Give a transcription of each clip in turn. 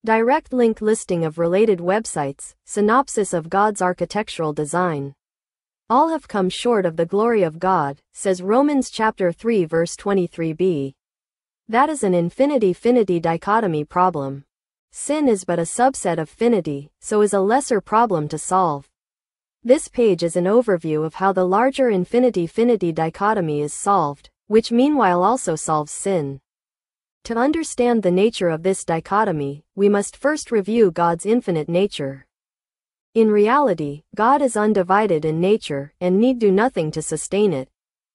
Direct link listing of related websites, synopsis of God's architectural design. All have come short of the glory of God, says Romans chapter 3 verse 23b. That is an infinity-finity dichotomy problem. Sin is but a subset of finity, so is a lesser problem to solve. This page is an overview of how the larger infinity-finity dichotomy is solved, which meanwhile also solves sin. To understand the nature of this dichotomy, we must first review God's infinite nature. In reality, God is undivided in nature and need do nothing to sustain it.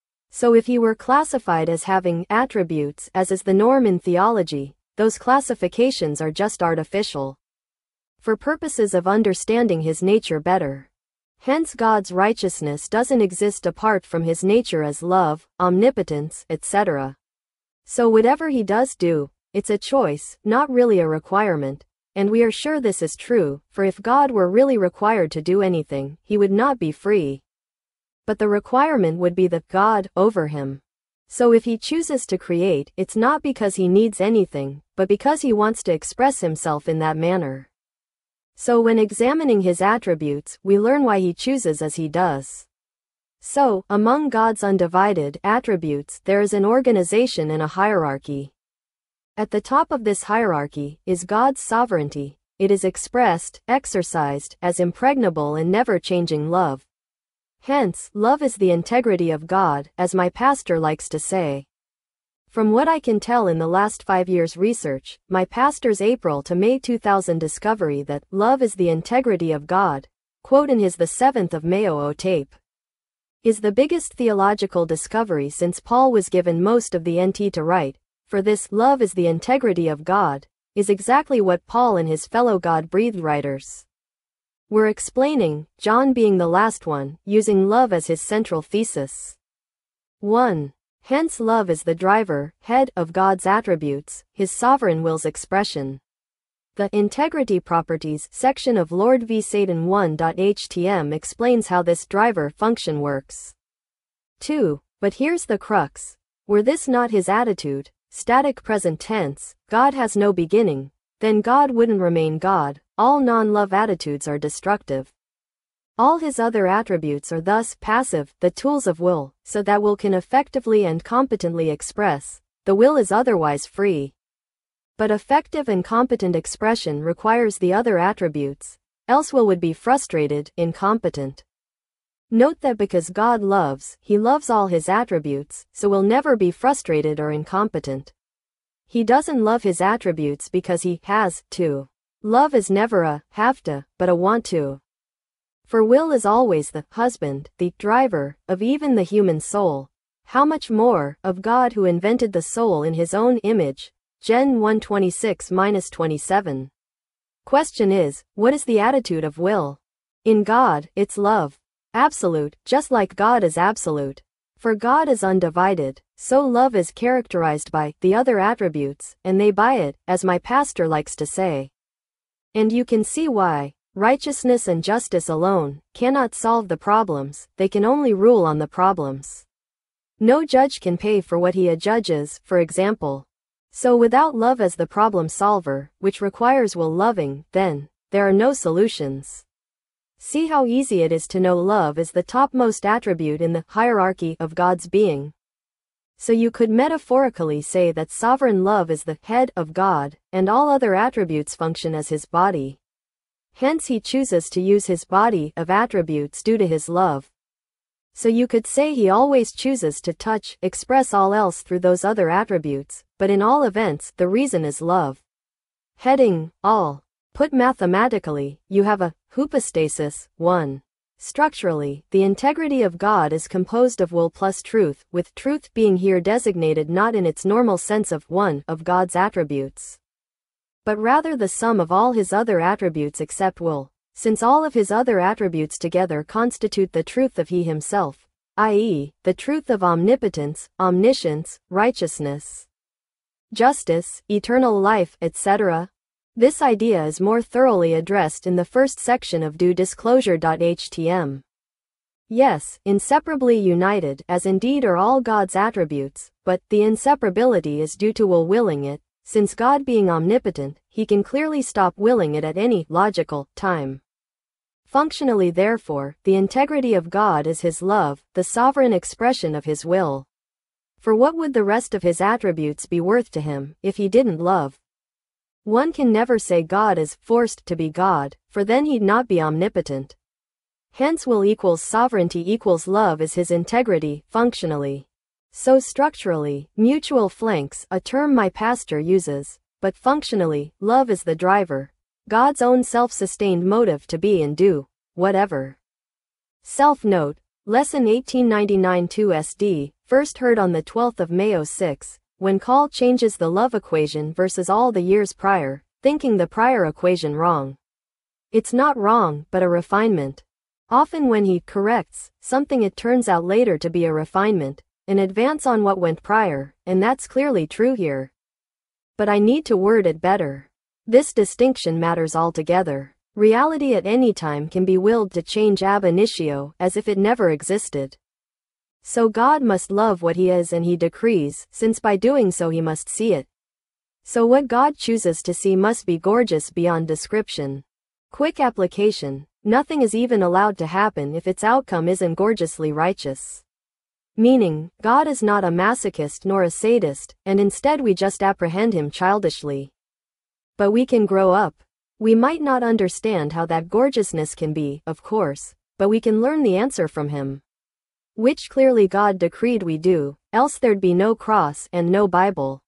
So if he were classified as having attributes, as is the norm in theology, those classifications are just artificial. For purposes of understanding his nature better. Hence God's righteousness doesn't exist apart from his nature as love, omnipotence, etc. So whatever he does do, it's a choice, not really a requirement. And we are sure this is true, for if God were really required to do anything, he would not be free. But the requirement would be the God over him. So if he chooses to create, it's not because he needs anything, but because he wants to express himself in that manner. So when examining his attributes, we learn why he chooses as he does. So, among God's undivided attributes, there is an organization and a hierarchy. At the top of this hierarchy is God's sovereignty. It is exercised, as impregnable and never-changing love. Hence, love is the integrity of God, as my pastor likes to say. From what I can tell in the last 5 years' research, my pastor's April to May 2000 discovery that love is the integrity of God, quote in his The 7th of May tape, is the biggest theological discovery since Paul was given most of the NT to write. For this, love is the integrity of God, is exactly what Paul and his fellow God-breathed writers were explaining, John being the last one, using love as his central thesis. 1. Hence love is the driver, head, of God's attributes, his sovereign will's expression. The Integrity Properties section of Lord v. Satan 1.htm explains how this driver function works. 2. But here's the crux. Were this not his attitude, static present tense, God has no beginning, then God wouldn't remain God. All non-love attitudes are destructive. All his other attributes are thus passive, the tools of will, so that will can effectively and competently express. The will is otherwise free. But effective and competent expression requires the other attributes, else will would be frustrated, incompetent. Note that because God loves, he loves all his attributes, so will never be frustrated or incompetent. He doesn't love his attributes because he has to. Love is never a have to, but a want to. For will is always the husband, the driver, of even the human soul. How much more, of God who invented the soul in his own image. Gen 1:26-27. Question is, what is the attitude of will? In God, it's love. Absolute, just like God is absolute. For God is undivided, so love is characterized by the other attributes, and they by it, as my pastor likes to say. And you can see why. Righteousness and justice alone cannot solve the problems, they can only rule on the problems. No judge can pay for what he adjudges, for example. So without love as the problem solver, which requires will loving, then, there are no solutions. See how easy it is to know love is the topmost attribute in the hierarchy of God's being. So you could metaphorically say that sovereign love is the head of God, and all other attributes function as his body. Hence he chooses to use his body of attributes due to his love. So you could say he always chooses to touch, express all else through those other attributes, but in all events, the reason is love. Heading, all. Put mathematically, you have a hypostasis, 1. Structurally, the integrity of God is composed of will plus truth, with truth being here designated not in its normal sense of one of God's attributes, but rather the sum of all his other attributes except will, since all of his other attributes together constitute the truth of he himself, i.e., the truth of omnipotence, omniscience, righteousness, justice, eternal life, etc. This idea is more thoroughly addressed in the first section of Do Disclosure.htm. Yes, inseparably united, as indeed are all God's attributes, but the inseparability is due to will willing it, Since God being omnipotent, he can clearly stop willing it at any logical time. Functionally, therefore, the integrity of God is his love, the sovereign expression of his will. For what would the rest of his attributes be worth to him if he didn't love? One can never say God is forced to be God, for then he'd not be omnipotent. Hence will equals sovereignty equals love is his integrity, functionally. So structurally, mutual flanks, a term my pastor uses, but functionally, love is the driver, God's own self-sustained motive to be and do whatever. Self-note, Lesson 1899 2 first heard on the 12th of May 06, when Call changes the love equation versus all the years prior, thinking the prior equation wrong. It's not wrong, but a refinement. Often when he corrects something, it turns out later to be a refinement, an advance on what went prior, and that's clearly true here. But I need to word it better. This distinction matters altogether. Reality at any time can be willed to change ab initio, as if it never existed. So God must love what he is and he decrees, since by doing so he must see it. So what God chooses to see must be gorgeous beyond description. Quick application. Nothing is even allowed to happen if its outcome isn't gorgeously righteous. Meaning, God is not a masochist nor a sadist, and instead we just apprehend him childishly. But we can grow up. We might not understand how that gorgeousness can be, of course, but we can learn the answer from him. Which clearly God decreed we do, else there'd be no cross and no Bible.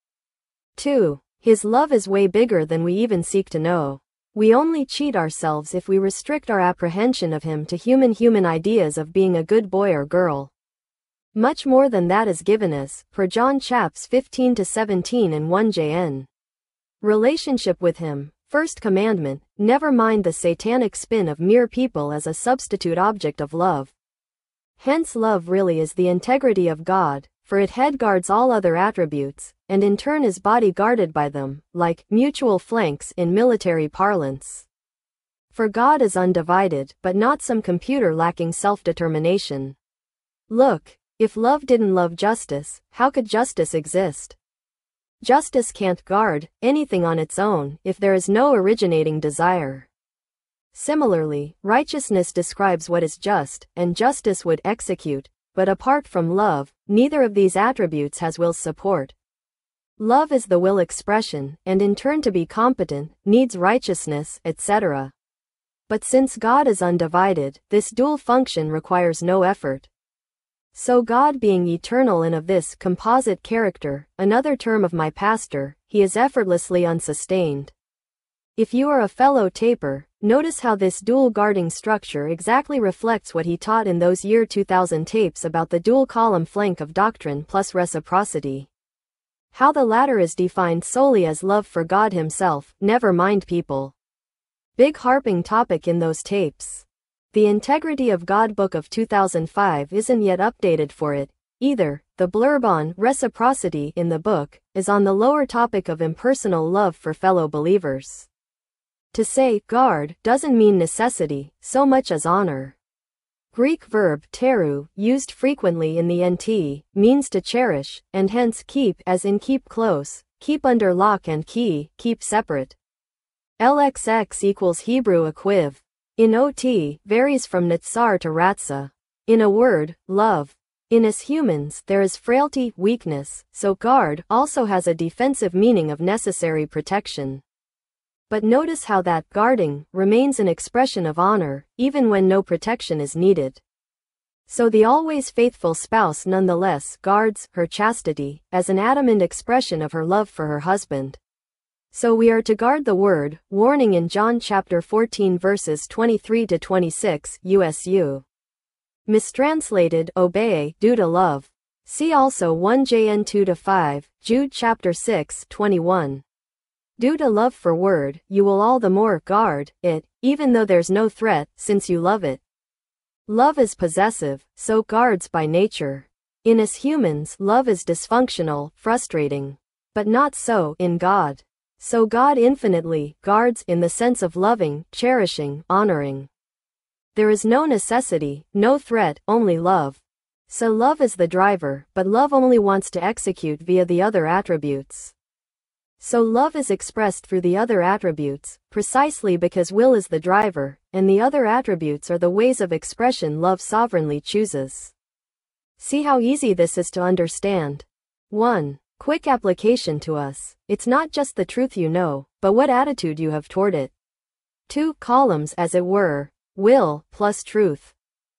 2. His love is way bigger than we even seek to know. We only cheat ourselves if we restrict our apprehension of him to human ideas of being a good boy or girl. Much more than that is given us, per John chaps 15-17 and 1 JN. Relationship with him, first commandment, never mind the satanic spin of mere people as a substitute object of love. Hence love really is the integrity of God, for it head guards all other attributes, and in turn is body guarded by them, like mutual flanks in military parlance. For God is undivided, but not some computer lacking self-determination. Look, if love didn't love justice, how could justice exist? Justice can't guard anything on its own if there is no originating desire. Similarly, righteousness describes what is just, and justice would execute, but apart from love, neither of these attributes has will's support. Love is the will expression, and in turn to be competent, needs righteousness, etc. But since God is undivided, this dual function requires no effort. So God being eternal and of this composite character, another term of my pastor, he is effortlessly unsustained. If you are a fellow taper, notice how this dual guarding structure exactly reflects what he taught in those year 2000 tapes about the dual column flank of doctrine plus reciprocity. How the latter is defined solely as love for God himself, never mind people. Big harping topic in those tapes. The Integrity of God book of 2005 isn't yet updated for it, either. The blurb on reciprocity in the book is on the lower topic of impersonal love for fellow believers. To say guard doesn't mean necessity, so much as honor. Greek verb teru, used frequently in the NT, means to cherish, and hence keep as in keep close, keep under lock and key, keep separate. LXX equals Hebrew equiv. In OT, varies from Natsar to Ratsa. In a word, love. In us humans, there is frailty, weakness, so guard also has a defensive meaning of necessary protection. But notice how that guarding remains an expression of honor, even when no protection is needed. So the always faithful spouse nonetheless guards her chastity as an adamant expression of her love for her husband. So we are to guard the word, warning in John chapter 14 verses 23-26, USU. Mistranslated, obey, due to love. See also 1 JN 2-5, Jude chapter 6, 21. Due to love for word, you will all the more guard it, even though there's no threat, since you love it. Love is possessive, so guards by nature. In us humans, love is dysfunctional, frustrating. But not so in God. So God infinitely guards in the sense of loving, cherishing, honoring. There is no necessity, no threat, only love. So love is the driver, but love only wants to execute via the other attributes. So love is expressed through the other attributes, precisely because will is the driver, and the other attributes are the ways of expression love sovereignly chooses. See how easy this is to understand. 1. Quick application to us. It's not just the truth you know, but what attitude you have toward it. 2 columns, as it were. Will plus truth.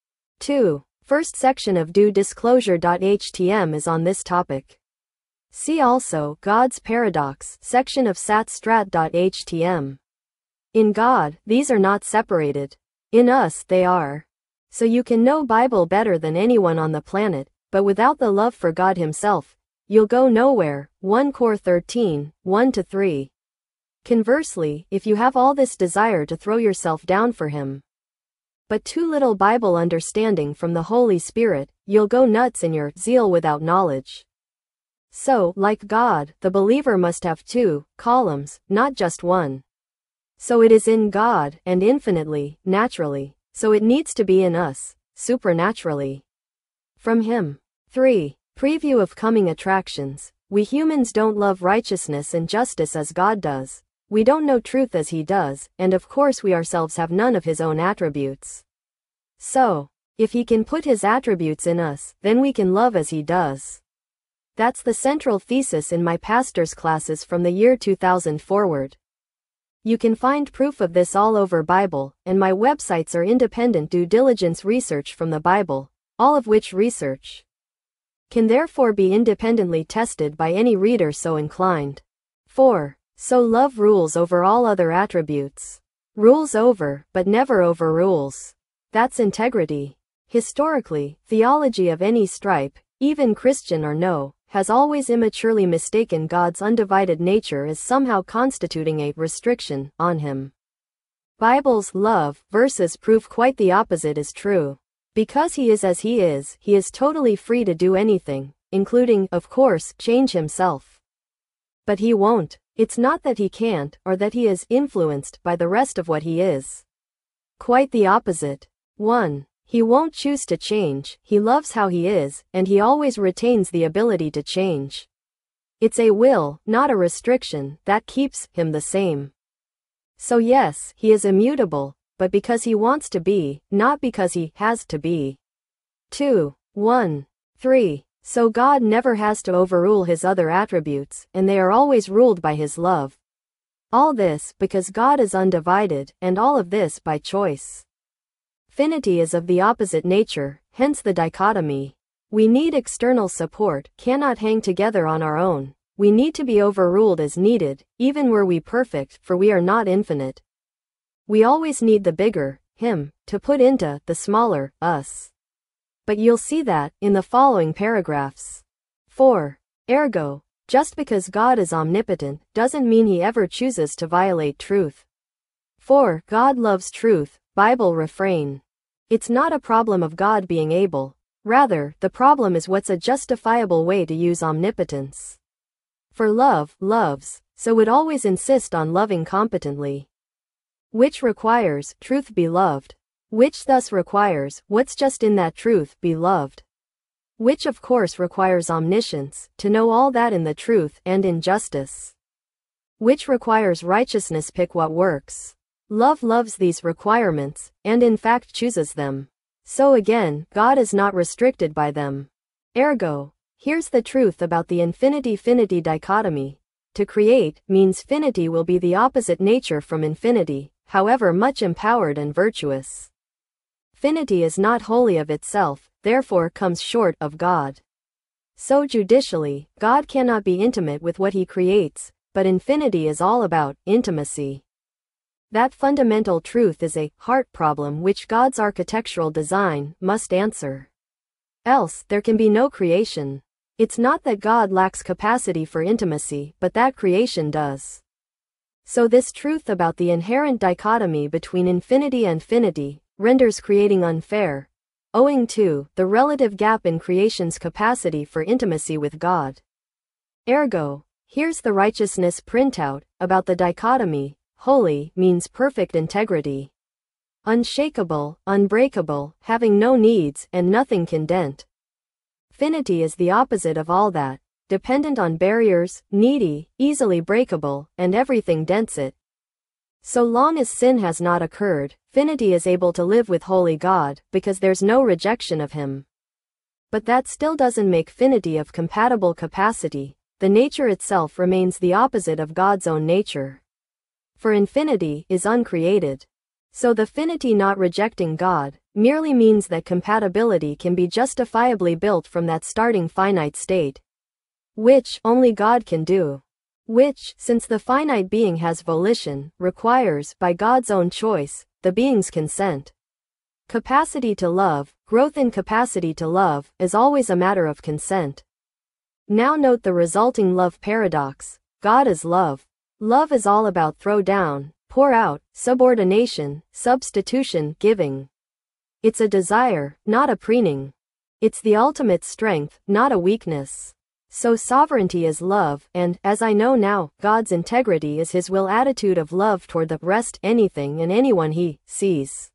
2. First section of due disclosure.htm is on this topic. See also God's Paradox section of satstrat.htm. In God, these are not separated. In us, they are. So you can know Bible better than anyone on the planet, but without the love for God Himself, you'll go nowhere. 1 Cor 13, 1-3. Conversely, if you have all this desire to throw yourself down for Him, but too little Bible understanding from the Holy Spirit, you'll go nuts in your zeal without knowledge. So, like God, the believer must have 2 columns, not just 1. So it is in God, and infinitely, naturally. So it needs to be in us, supernaturally. From Him. 3. Preview of coming attractions. We humans don't love righteousness and justice as God does. We don't know truth as He does, and of course we ourselves have none of His own attributes. So, if He can put His attributes in us, then we can love as He does. That's the central thesis in my pastor's classes from the year 2000 forward. You can find proof of this all over Bible, and my websites are independent due diligence research from the Bible, all of which research can therefore be independently tested by any reader so inclined. 4. So love rules over all other attributes. Rules over, but never overrules. That's integrity. Historically, theology of any stripe, even Christian or no, has always immaturely mistaken God's undivided nature as somehow constituting a restriction on Him. Bible's love verses prove quite the opposite is true. Because He is as He is totally free to do anything, including, of course, change Himself. But He won't. It's not that He can't, or that He is influenced by the rest of what He is. Quite the opposite. 1. He won't choose to change, He loves how He is, and He always retains the ability to change. It's a will, not a restriction, that keeps Him the same. So yes, He is immutable, but because He wants to be, not because He has to be. 2. 1. 3. So God never has to overrule His other attributes, and they are always ruled by His love. All this because God is undivided, and all of this by choice. Finity is of the opposite nature, hence the dichotomy. We need external support, cannot hang together on our own. We need to be overruled as needed, even were we perfect, for we are not infinite. We always need the bigger, Him, to put into the smaller, us. But you'll see that in the following paragraphs. 4. Ergo, just because God is omnipotent, doesn't mean He ever chooses to violate truth. 4. God loves truth, Bible refrain. It's not a problem of God being able. Rather, the problem is what's a justifiable way to use omnipotence. For love loves, so would always insist on loving competently. Which requires truth be loved. Which thus requires what's just in that truth be loved. Which of course requires omniscience, to know all that in the truth and in justice. Which requires righteousness. Pick what works. Love loves these requirements, and in fact chooses them. So again, God is not restricted by them. Ergo, here's the truth about the infinity-finity dichotomy. To create means finity will be the opposite nature from infinity, however much empowered and virtuous. Finity is not wholly of itself, therefore comes short of God. So judicially, God cannot be intimate with what He creates, but infinity is all about intimacy. That fundamental truth is a heart problem which God's architectural design must answer. Else, there can be no creation. It's not that God lacks capacity for intimacy, but that creation does. So this truth about the inherent dichotomy between infinity and finity renders creating unfair, owing to the relative gap in creation's capacity for intimacy with God. Ergo, here's the righteousness printout about the dichotomy. Holy means perfect integrity. Unshakable, unbreakable, having no needs and nothing can dent. Finity is the opposite of all that. dependent on barriers, needy, easily breakable, and everything dents it. So long as sin has not occurred, finity is able to live with holy God, because there's no rejection of him. But that still doesn't make finity of compatible capacity. The nature itself remains the opposite of God's own nature. For infinity is uncreated. So the finity not rejecting God merely means that compatibility can be justifiably built from that starting finite state, which only God can do. Which, since the finite being has volition, requires, by God's own choice, the being's consent. Capacity to love, growth in capacity to love, is always a matter of consent. Now note the resulting love paradox. God is love. Love is all about throw down, pour out, subordination, substitution, giving. It's a desire, not a preening. It's the ultimate strength, not a weakness. So sovereignty is love, and, as I know now, God's integrity is his will attitude of love toward the rest, anything and anyone he sees.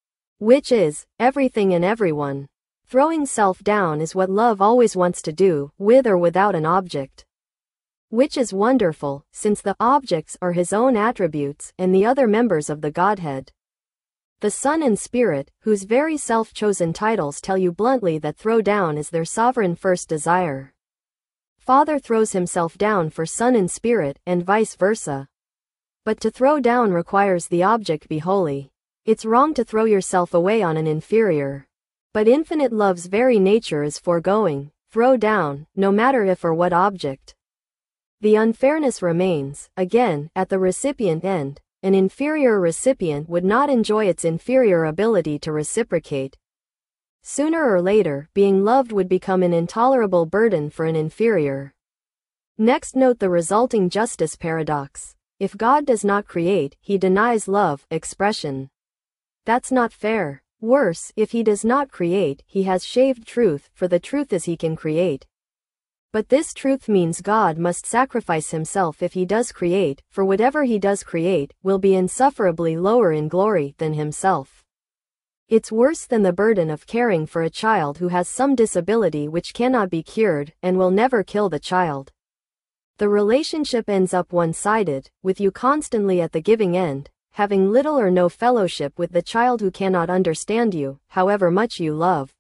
Which is, everything and everyone. Throwing self down is what love always wants to do, with or without an object. Which is wonderful, since the objects are his own attributes and the other members of the Godhead. The Son and Spirit, whose very self-chosen titles tell you bluntly that throw down is their sovereign first desire. Father throws himself down for Son and Spirit, and vice versa. But to throw down requires the object be holy. It's wrong to throw yourself away on an inferior. But infinite love's very nature is foregoing, throw down, no matter if or what object. The unfairness remains, again, at the recipient end. An inferior recipient would not enjoy its inferior ability to reciprocate. Sooner or later, being loved would become an intolerable burden for an inferior. Next, note the resulting justice paradox. If God does not create, he denies love expression. That's not fair. Worse, if he does not create, he has shaved truth, for the truth is he can create. But this truth means God must sacrifice himself if he does create, for whatever he does create will be insufferably lower in glory than himself. It's worse than the burden of caring for a child who has some disability which cannot be cured, and will never kill the child. The relationship ends up one-sided, with you constantly at the giving end, having little or no fellowship with the child who cannot understand you, however much you love.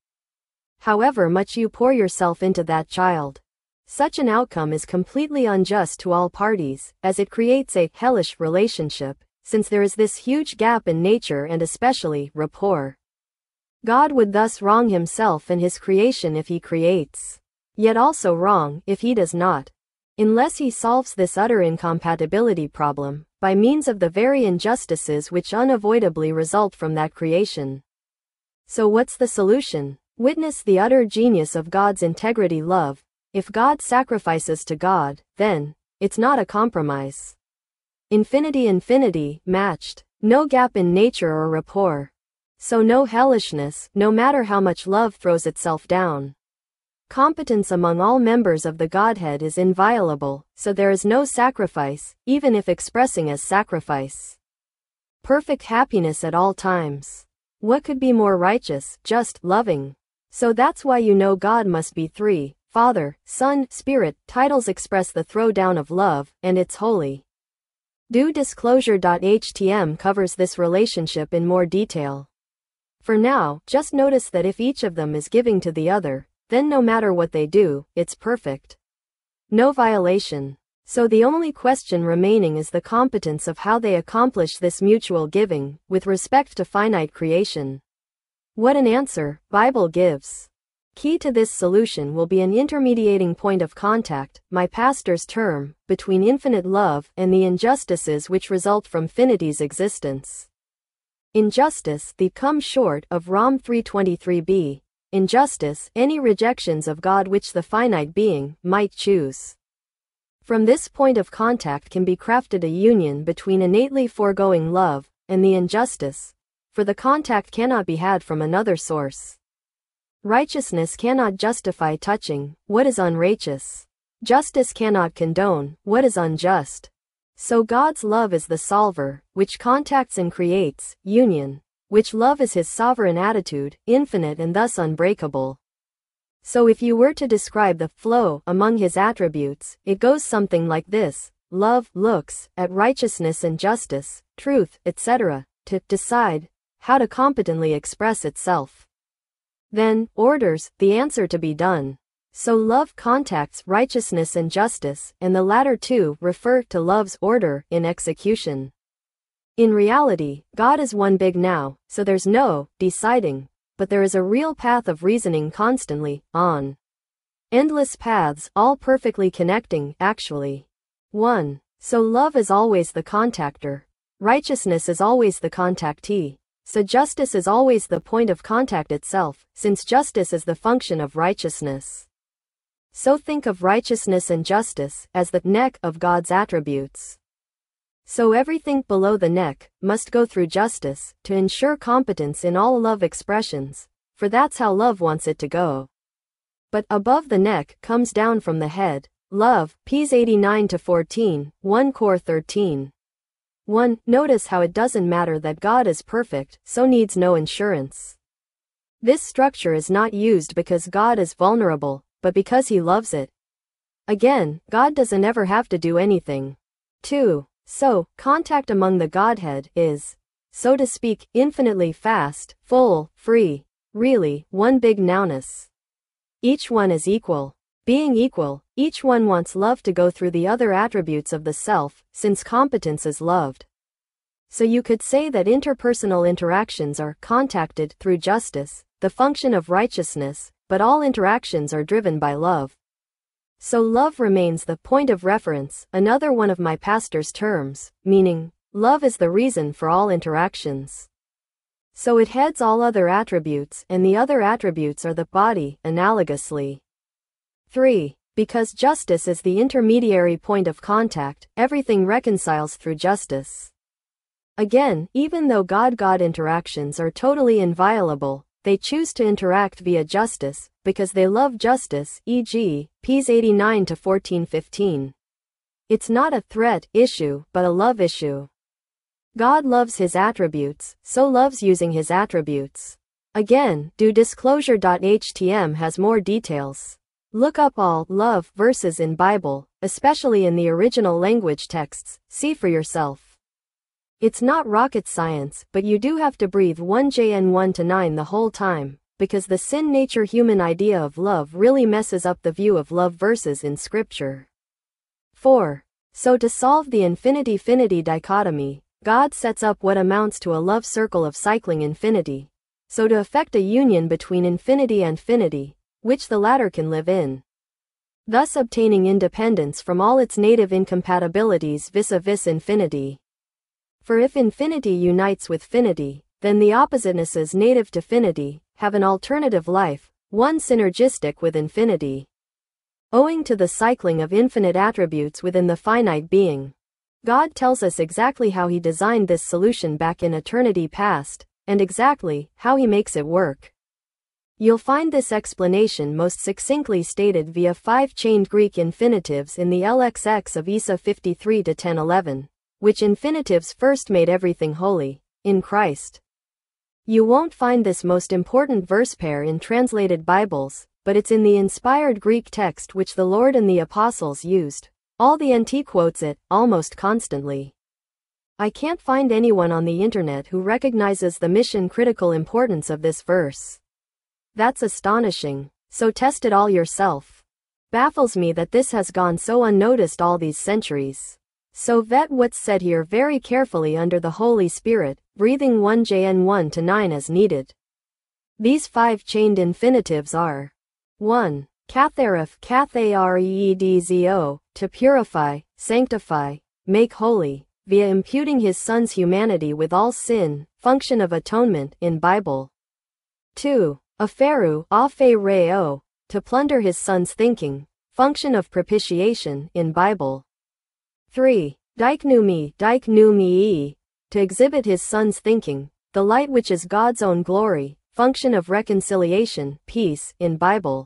However much you pour yourself into that child. Such an outcome is completely unjust to all parties, as it creates a hellish relationship, since there is this huge gap in nature and especially rapport. God would thus wrong himself and his creation if he creates, yet also wrong if he does not, unless he solves this utter incompatibility problem by means of the very injustices which unavoidably result from that creation. So what's the solution? Witness the utter genius of God's integrity love. If God sacrifices to God, then it's not a compromise. Infinity matched, no gap in nature or rapport. So no hellishness, no matter how much love throws itself down. Competence among all members of the Godhead is inviolable, so there is no sacrifice, even if expressing as sacrifice. Perfect happiness at all times. What could be more righteous, just, loving? So that's why you know God must be three: Father, Son, Spirit. Titles express the throwdown of love, and it's holy. Due Disclosure.htm covers this relationship in more detail. For now, just notice that if each of them is giving to the other, then no matter what they do, it's perfect. No violation. So the only question remaining is the competence of how they accomplish this mutual giving, with respect to finite creation. What an answer Bible gives. Key to this solution will be an intermediating point of contact, my pastor's term, between infinite love and the injustices which result from finity's existence. Injustice, the come short of Rom 3:23b. Injustice, any rejections of God which the finite being might choose. From this point of contact can be crafted a union between innately foregoing love and the injustice, for the contact cannot be had from another source. Righteousness cannot justify touching what is unrighteous. Justice cannot condone what is unjust. So God's love is the solver, which contacts and creates union, which love is his sovereign attitude, infinite and thus unbreakable. So if you were to describe the flow among his attributes, it goes something like this. Love looks at righteousness and justice, truth, etc., to decide how to competently express itself. Then, orders the answer to be done. So love contacts righteousness and justice, and the latter two refer to love's order in execution. In reality, God is one big now, so there's no deciding, but there is a real path of reasoning constantly on. Endless paths, all perfectly connecting, actually. 1. So love is always the contactor. Righteousness is always the contactee. So justice is always the point of contact itself, since justice is the function of righteousness. So think of righteousness and justice as the neck of God's attributes. So everything below the neck must go through justice to ensure competence in all love expressions, for that's how love wants it to go. But above the neck comes down from the head, love, Ps 89-14, 1 Cor 13. 1. Notice how it doesn't matter that God is perfect, so needs no insurance. This structure is not used because God is vulnerable, but because he loves it. Again, God doesn't ever have to do anything. 2. So, contact among the Godhead is, so to speak, infinitely fast, full, free. Really, one big nowness. Each one is equal. Being equal, each one wants love to go through the other attributes of the self, since competence is loved. So you could say that interpersonal interactions are contacted through justice, the function of righteousness, but all interactions are driven by love. So love remains the point of reference, another one of my pastor's terms, meaning, love is the reason for all interactions. So it heads all other attributes, and the other attributes are the body, analogously. 3. Because justice is the intermediary point of contact, everything reconciles through justice. Again, even though God-God interactions are totally inviolable, they choose to interact via justice, because they love justice, e.g., Ps 89-14-15. It's not a threat issue, but a love issue. God loves his attributes, so loves using his attributes. Again, do disclosure.htm has more details. Look up all love verses in Bible, especially in the original language texts, see for yourself. It's not rocket science, but you do have to breathe 1JN 1-9 the whole time, because the sin nature human idea of love really messes up the view of love verses in scripture. 4. So to solve the infinity-finity dichotomy, God sets up what amounts to a love circle of cycling infinity. So to effect a union between infinity and finity, which the latter can live in, thus obtaining independence from all its native incompatibilities vis-a-vis infinity. For if infinity unites with finity, then the oppositenesses native to finity have an alternative life, one synergistic with infinity. Owing to the cycling of infinite attributes within the finite being, God tells us exactly how he designed this solution back in eternity past, and exactly how he makes it work. You'll find this explanation most succinctly stated via 5 chained Greek infinitives in the LXX of Isa 53-10-11. Which infinitives first made everything holy, in Christ. You won't find this most important verse pair in translated Bibles, but it's in the inspired Greek text which the Lord and the Apostles used. All the NT quotes it, almost constantly. I can't find anyone on the internet who recognizes the mission-critical importance of this verse. That's astonishing, so test it all yourself. Baffles me that this has gone so unnoticed all these centuries. So vet what's said here very carefully under the Holy Spirit, breathing 1JN 1-9 as needed. These 5 chained infinitives are 1. Kathareth, kathareedzo, to purify, sanctify, make holy, via imputing his son's humanity with all sin, function of atonement in Bible. 2. Aferu, afereo, to plunder his son's thinking, function of propitiation in Bible. 3. Diknumi, to exhibit his son's thinking, the light which is God's own glory, function of reconciliation, peace, in Bible.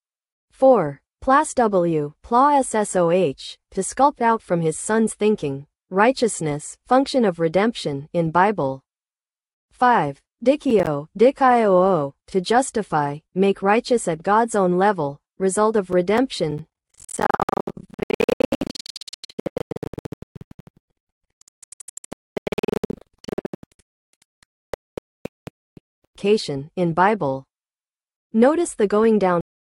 4. Plas W, pla ssoh, to sculpt out from his son's thinking, righteousness, function of redemption, in Bible. 5. Dikio, to justify, make righteous at God's own level, result of redemption, sanctification, in Bible. Notice the going down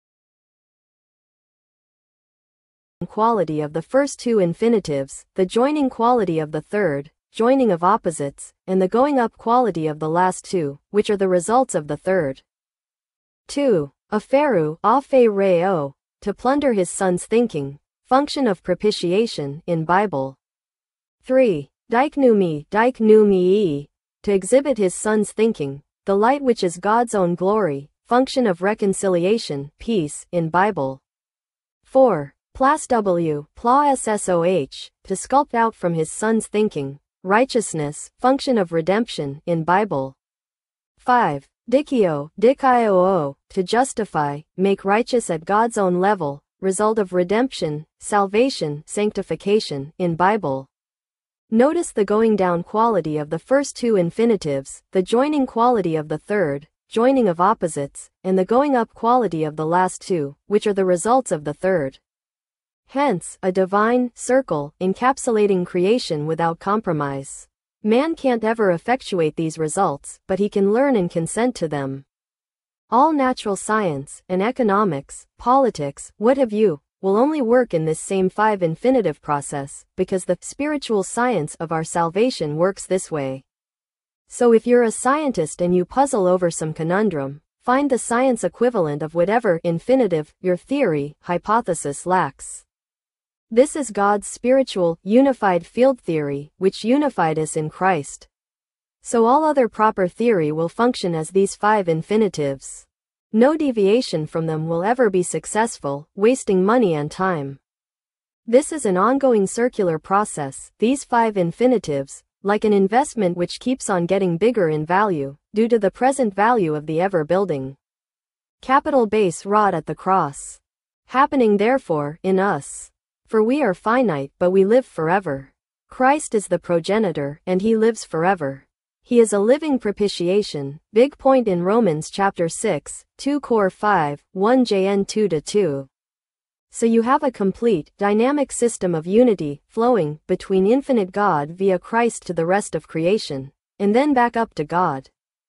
quality of the first two infinitives, the joining quality of the third, joining of opposites, and the going up quality of the last two, which are the results of the third. 2. Aferu, reo, to plunder his son's thinking, function of propitiation, in Bible. 3. Diknumi, to exhibit his son's thinking, the light which is God's own glory, function of reconciliation, peace, in Bible. 4. Plas ssoh, to sculpt out from his son's thinking, righteousness, function of redemption, in Bible. 5. Dikio, to justify, make righteous at God's own level, result of redemption, salvation, sanctification, in Bible. Notice the going down quality of the first two infinitives, the joining quality of the third, joining of opposites, and the going up quality of the last two, which are the results of the third. Hence, a divine circle encapsulating creation without compromise. Man can't ever effectuate these results, but he can learn and consent to them. All natural science and economics, politics, what have you, will only work in this same five infinitive process, because the spiritual science of our salvation works this way. So if you're a scientist and you puzzle over some conundrum, find the science equivalent of whatever infinitive your theory, hypothesis lacks. This is God's spiritual, unified field theory, which unified us in Christ. So all other proper theory will function as these five infinitives. No deviation from them will ever be successful, wasting money and time. This is an ongoing circular process, these five infinitives, like an investment which keeps on getting bigger in value, due to the present value of the ever-building capital base wrought at the cross. Happening therefore, in us. For we are finite but we live forever. Christ is the progenitor, and he lives forever. He is a living propitiation, big point in Romans chapter 6, 2 Cor 5, 1 Jn 2-2. So you have a complete, dynamic system of unity, flowing, between infinite God via Christ to the rest of creation, and then back up to God.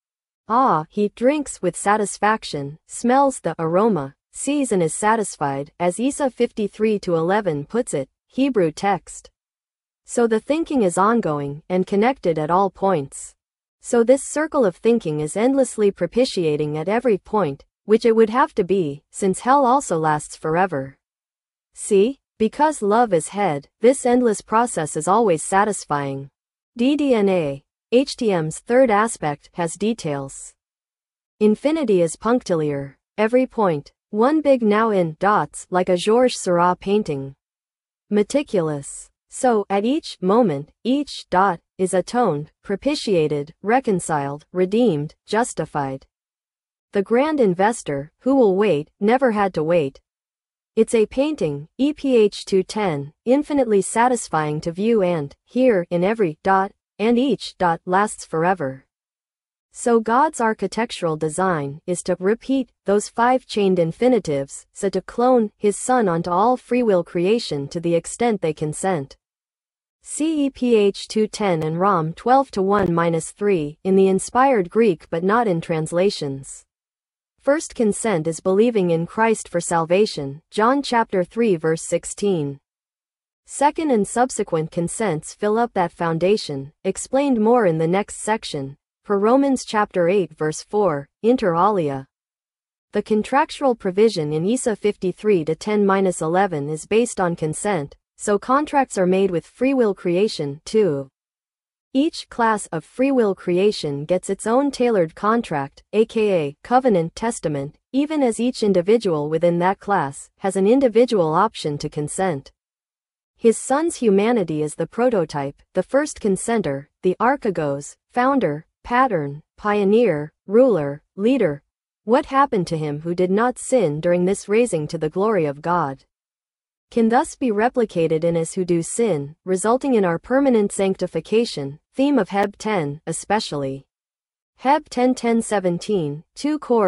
He drinks with satisfaction, smells the aroma, sees and is satisfied, as Isa 53-11 puts it, Hebrew text. So the thinking is ongoing, and connected at all points. So this circle of thinking is endlessly propitiating at every point, which it would have to be, since hell also lasts forever. See? Because love is head, this endless process is always satisfying. DDNA. HTM's third aspect has details. Infinity is punctiliar. Every point. One big now in dots like a Georges Seurat painting. Meticulous. So, at each moment, each dot is atoned, propitiated, reconciled, redeemed, justified. The grand investor, who will wait, never had to wait. It's a painting, EPH 210, infinitely satisfying to view and hear in every dot, and each dot lasts forever. So God's architectural design is to repeat those five chained infinitives, so to clone his son onto all free will creation to the extent they consent. See EPH 210 and Rom 12-1-3 in the inspired Greek but not in translations. First consent is believing in Christ for salvation, John chapter 3 verse 16. Second and subsequent consents fill up that foundation, explained more in the next section, for Romans chapter 8 verse 4, inter alia. The contractual provision in Isa 53-10-11 is based on consent, so contracts are made with free will creation, too. Each class of free will creation gets its own tailored contract, aka covenant testament, even as each individual within that class has an individual option to consent. His son's humanity is the prototype, the first consenter, the archegos, founder, pattern, pioneer, ruler, leader. What happened to him who did not sin during this raising to the glory of God? Can thus be replicated in us who do sin, resulting in our permanent sanctification, theme of Heb 10, especially. Heb 10:10-17, 2 Cor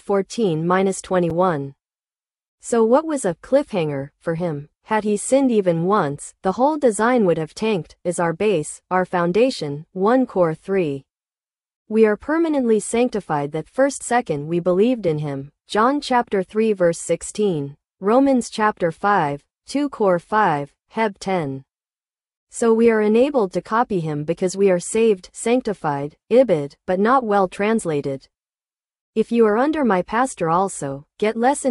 5:14-21. So what was a cliffhanger for him? Had he sinned even once, the whole design would have tanked, is our base, our foundation, 1 Cor 3. We are permanently sanctified that first second we believed in him, John chapter 3 verse 16, Romans chapter 5, 2 Cor 5, Heb 10. So we are enabled to copy him because we are saved, sanctified, ibid, but not well translated. If you are under my pastor also, get lesson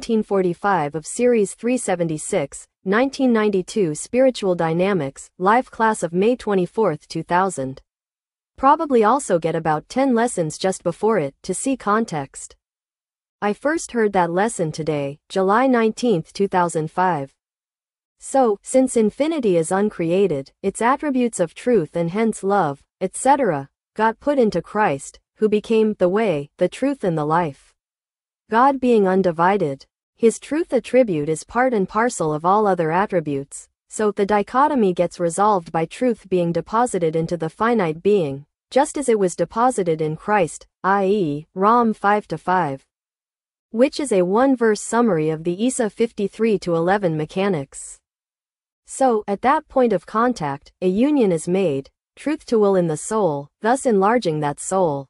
1745 of series 376, 1992 Spiritual Dynamics, live class of May 24, 2000. Probably also get about 10 lessons just before it, to see context. I first heard that lesson today, July 19, 2005. So, since infinity is uncreated, its attributes of truth and hence love, etc., got put into Christ, who became the way, the truth and the life. God being undivided, his truth attribute is part and parcel of all other attributes, so the dichotomy gets resolved by truth being deposited into the finite being, just as it was deposited in Christ, i.e., Rom 5-5. Which is a one-verse summary of the Isa 53-11 mechanics. So, at that point of contact, a union is made, truth to will in the soul, thus enlarging that soul.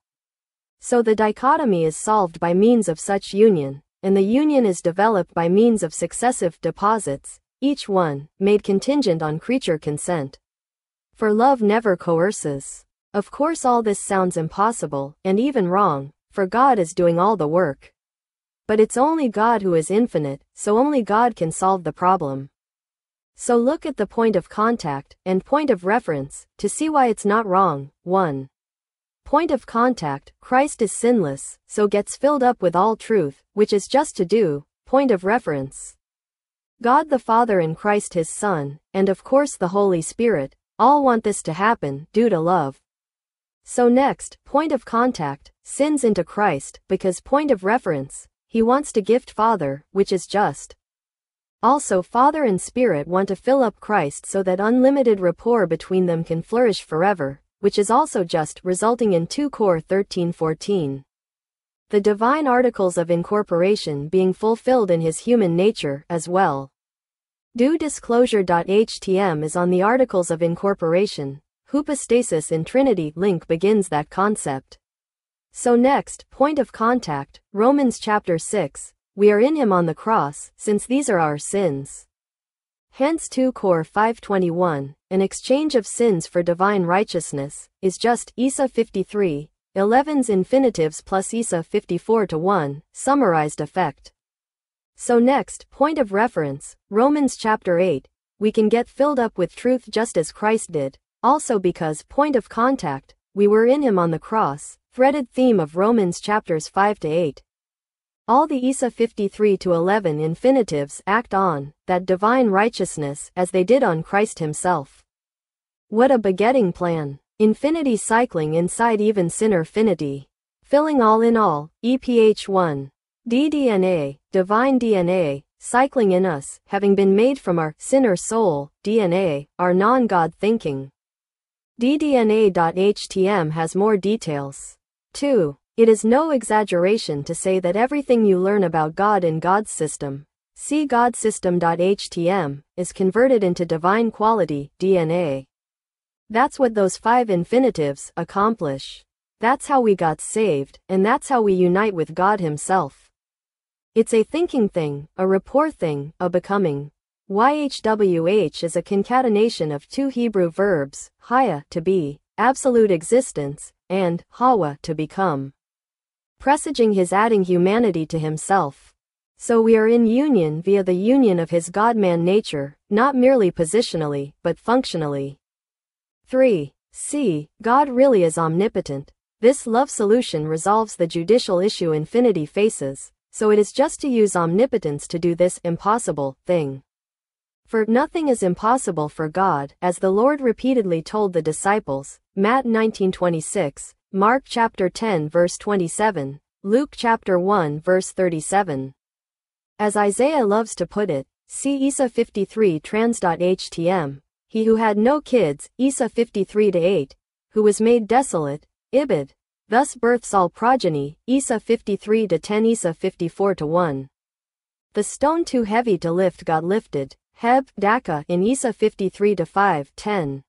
So the dichotomy is solved by means of such union, and the union is developed by means of successive deposits, each one, made contingent on creature consent. For love never coerces. Of course all this sounds impossible, and even wrong, for God is doing all the work. But it's only God who is infinite, so only God can solve the problem. So look at the point of contact, and point of reference, to see why it's not wrong. 1. Point of contact, Christ is sinless, so gets filled up with all truth, which is just to do. Point of reference. God the Father and Christ his Son, and of course the Holy Spirit, all want this to happen, due to love. So next, point of contact, sins into Christ, because point of reference, he wants to gift Father, which is just. Also Father and Spirit want to fill up Christ so that unlimited rapport between them can flourish forever, which is also just, resulting in 2 Cor 13-14. The divine articles of incorporation being fulfilled in his human nature, as well. Do disclosure.htm is on the articles of incorporation. Hypostasis in Trinity link begins that concept. So next, point of contact, Romans chapter 6, we are in him on the cross, since these are our sins. Hence 2 Cor 5:21, an exchange of sins for divine righteousness, is just Isa 53, 11's infinitives plus Isa 54-1, summarized effect. So next, point of reference, Romans chapter 8, we can get filled up with truth just as Christ did, also because, point of contact, we were in him on the cross, threaded theme of Romans chapters 5-8. All the Isa 53-11 infinitives act on that divine righteousness as they did on Christ himself. What a begetting plan. Infinity cycling inside even sinnerfinity. Filling all in all, EPH1. DDNA, divine DNA, cycling in us, having been made from our sinner soul, DNA, our non-God thinking. DDNA.htm has more details. 2. It is no exaggeration to say that everything you learn about God in God's system, see godsystem.htm, is converted into divine quality, DNA. That's what those 5 infinitives accomplish. That's how we got saved, and that's how we unite with God himself. It's a thinking thing, a rapport thing, a becoming. YHWH is a concatenation of 2 Hebrew verbs, haya, to be, absolute existence, and hawa, to become. Presaging his adding humanity to himself. So we are in union via the union of his God-man nature, not merely positionally, but functionally. 3. C. God really is omnipotent. This love solution resolves the judicial issue infinity faces, so it is just to use omnipotence to do this impossible thing. For nothing is impossible for God, as the Lord repeatedly told the disciples, Matt 19:26, Mark chapter 10 verse 27, Luke chapter 1 verse 37. As Isaiah loves to put it, see Isa 53 trans.htm, he who had no kids, Isa 53-8, who was made desolate, ibid, thus births all progeny, Isa 53-10 Isa 54-1. The stone too heavy to lift got lifted, Heb, Daka in Isa 53-5-10.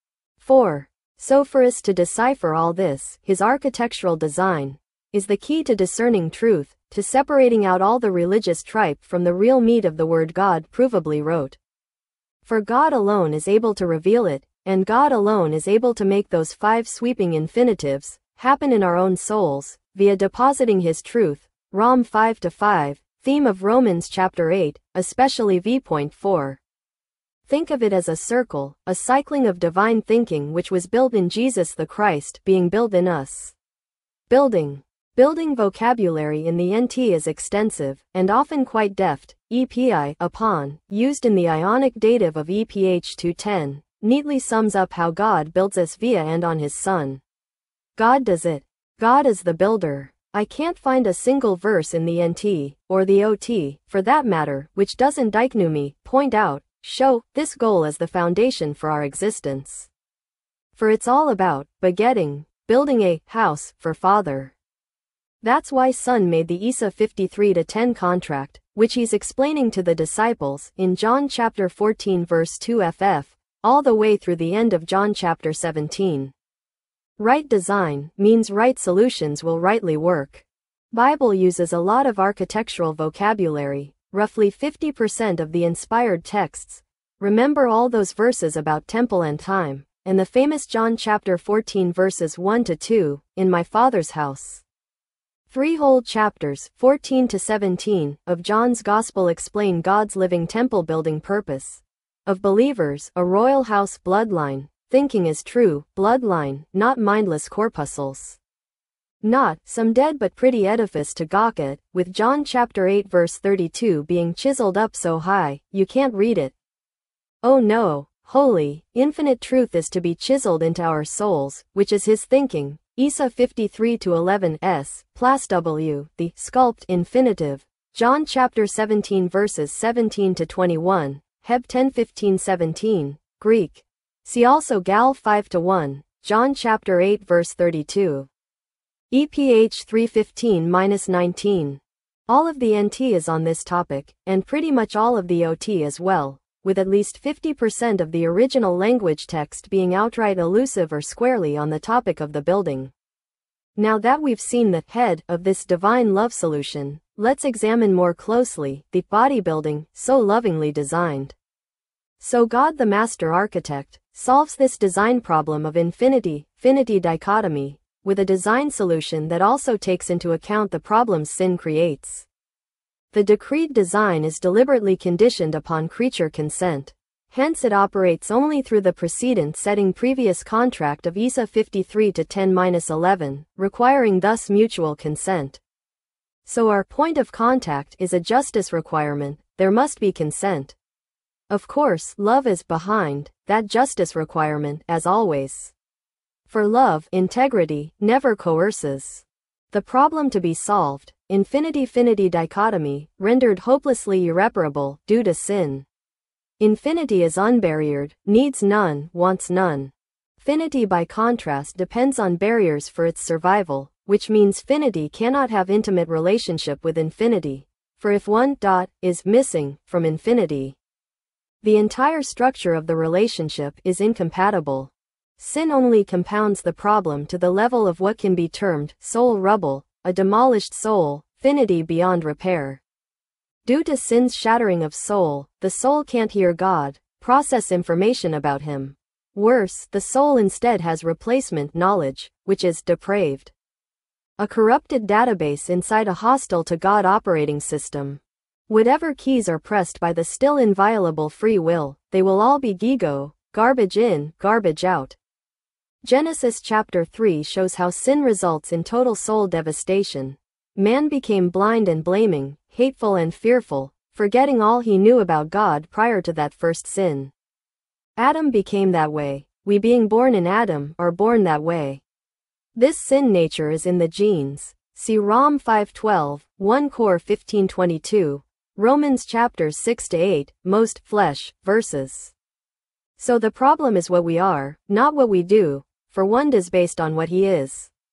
4. So for us to decipher all this, his architectural design is the key to discerning truth, to separating out all the religious tripe from the real meat of the word God provably wrote. For God alone is able to reveal it, and God alone is able to make those 5 sweeping infinitives happen in our own souls, via depositing his truth, Rom 5-5, theme of Romans chapter 8, especially v.4. Think of it as a circle, a cycling of divine thinking which was built in Jesus the Christ being built in us. Building vocabulary in the NT is extensive, and often quite deft. EPI, upon, used in the Ionic dative of EPH 210, neatly sums up how God builds us via and on his Son. God does it. God is the builder. I can't find a single verse in the NT, or the OT, for that matter, which doesn't diknumi, point out, show, this goal as the foundation for our existence. For it's all about, begetting, building a house for Father. That's why Son made the Isa 53-10 contract, which he's explaining to the disciples, in John chapter 14 verse 2 ff, all the way through the end of John chapter 17. Right design means right solutions will rightly work. Bible uses a lot of architectural vocabulary, roughly 50% of the inspired texts. Remember all those verses about temple and time, and the famous John chapter 14 verses 1-2, in my Father's house. 3 whole chapters, 14-17, of John's Gospel explain God's living temple building purpose. Of believers, a royal house bloodline. Thinking is true, bloodline, not mindless corpuscles. Not some dead but pretty edifice to gawk at, with John chapter 8 verse 32 being chiseled up so high, you can't read it. Oh no, holy, infinite truth is to be chiseled into our souls, which is his thinking, Isa 53-11 s, plus w, the sculpt infinitive, John chapter 17 verses 17-21, Heb 10:15-17, Greek. See also Gal 5-1, John chapter 8 verse 32. EPH 3:15-19. All of the NT is on this topic, and pretty much all of the OT as well, with at least 50% of the original language text being outright elusive or squarely on the topic of the building. Now that we've seen the head of this divine love solution, let's examine more closely the bodybuilding so lovingly designed. So God the Master Architect solves this design problem of infinity-finity dichotomy, with a design solution that also takes into account the problems sin creates. The decreed design is deliberately conditioned upon creature consent. Hence it operates only through the precedent setting previous contract of Isa 53-10-11, requiring thus mutual consent. So our point of contact is a justice requirement, there must be consent. Of course, love is behind that justice requirement, as always. For love, integrity, never coerces. The problem to be solved, infinity-finity dichotomy, rendered hopelessly irreparable due to sin. Infinity is unbarriered, needs none, wants none. Finity by contrast depends on barriers for its survival, which means finity cannot have intimate relationship with infinity. For if one is missing from infinity, the entire structure of the relationship is incompatible. Sin only compounds the problem to the level of what can be termed soul rubble, a demolished soul, finity beyond repair. Due to sin's shattering of soul, the soul can't hear God, process information about him. Worse, the soul instead has replacement knowledge, which is depraved. A corrupted database inside a hostile to God operating system. Whatever keys are pressed by the still inviolable free will, they will all be gigo, garbage in, garbage out. Genesis chapter 3 shows how sin results in total soul devastation. Man became blind and blaming, hateful and fearful, forgetting all he knew about God prior to that first sin. Adam became that way. We being born in Adam are born that way. This sin nature is in the genes. See Rom 5:12, 1 Cor 15:22, Romans chapters 6-8, most flesh verses. So the problem is what we are, not what we do, for one is based on what he is.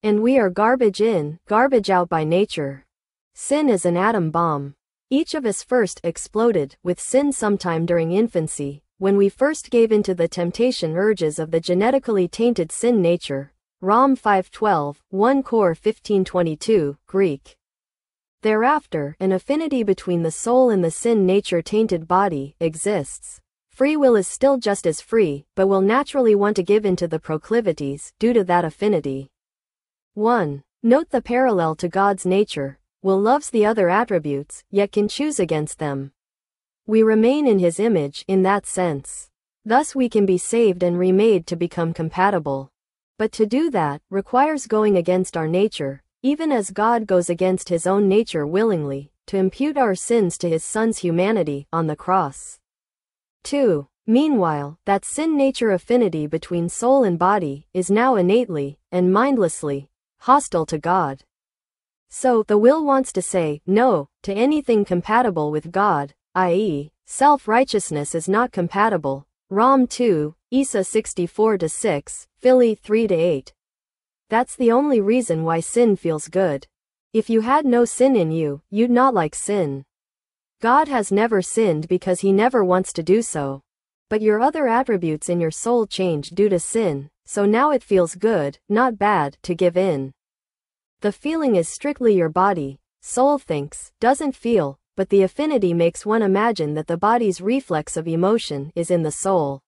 And we are garbage in, garbage out by nature. Sin is an atom bomb. Each of us first exploded with sin sometime during infancy, when we first gave into the temptation urges of the genetically tainted sin nature. Rom 5:12, 1 Cor 15:22, Greek. Thereafter, an affinity between the soul and the sin nature tainted body exists. Free will is still just as free, but will naturally want to give into the proclivities due to that affinity. 1. Note the parallel to God's nature. Will loves the other attributes, yet can choose against them. We remain in His image in that sense. Thus we can be saved and remade to become compatible. But to do that requires going against our nature, even as God goes against His own nature willingly, to impute our sins to His Son's humanity on the cross. 2. Meanwhile, that sin nature affinity between soul and body is now innately and mindlessly hostile to God. So, the will wants to say no to anything compatible with God, i.e., self-righteousness is not compatible. Rom 2, Isa 64-6, Philly 3-8. That's the only reason why sin feels good. If you had no sin in you, you'd not like sin. God has never sinned because He never wants to do so. But your other attributes in your soul change due to sin, so now it feels good, not bad, to give in. The feeling is strictly your body, soul thinks, doesn't feel, but the affinity makes one imagine that the body's reflex of emotion is in the soul.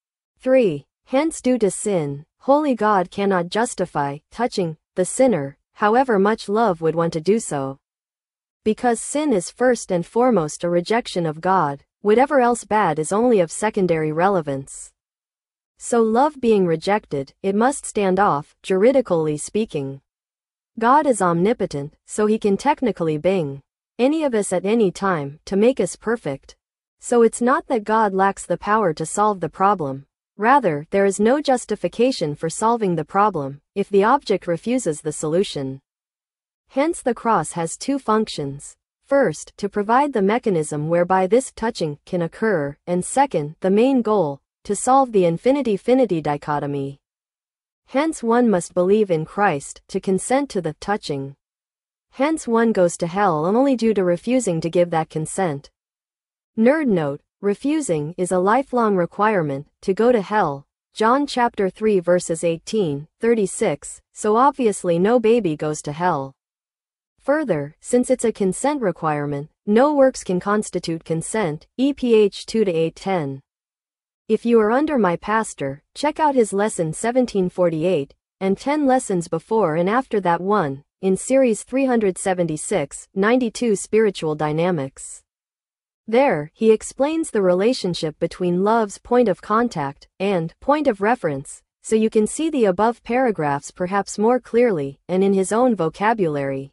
3. Hence due to sin, holy God cannot justify touching the sinner, however much love would want to do so. Because sin is first and foremost a rejection of God, whatever else bad is only of secondary relevance. So love being rejected, it must stand off, juridically speaking. God is omnipotent, so He can technically bing any of us at any time to make us perfect. So it's not that God lacks the power to solve the problem. Rather, there is no justification for solving the problem if the object refuses the solution. Hence the cross has two functions. First, to provide the mechanism whereby this touching can occur, and second, the main goal, to solve the infinity-finity dichotomy. Hence one must believe in Christ to consent to the touching. Hence one goes to hell only due to refusing to give that consent. Nerd note, refusing is a lifelong requirement to go to hell. John chapter 3 verses 18, 36, so obviously no baby goes to hell. Further, since it's a consent requirement, no works can constitute consent, EPH 2-810. If you are under my pastor, check out his lesson 1748, and 10 lessons before and after that one, in series 376, 92 Spiritual Dynamics. There, he explains the relationship between love's point of contact and point of reference, so you can see the above paragraphs perhaps more clearly, and in his own vocabulary.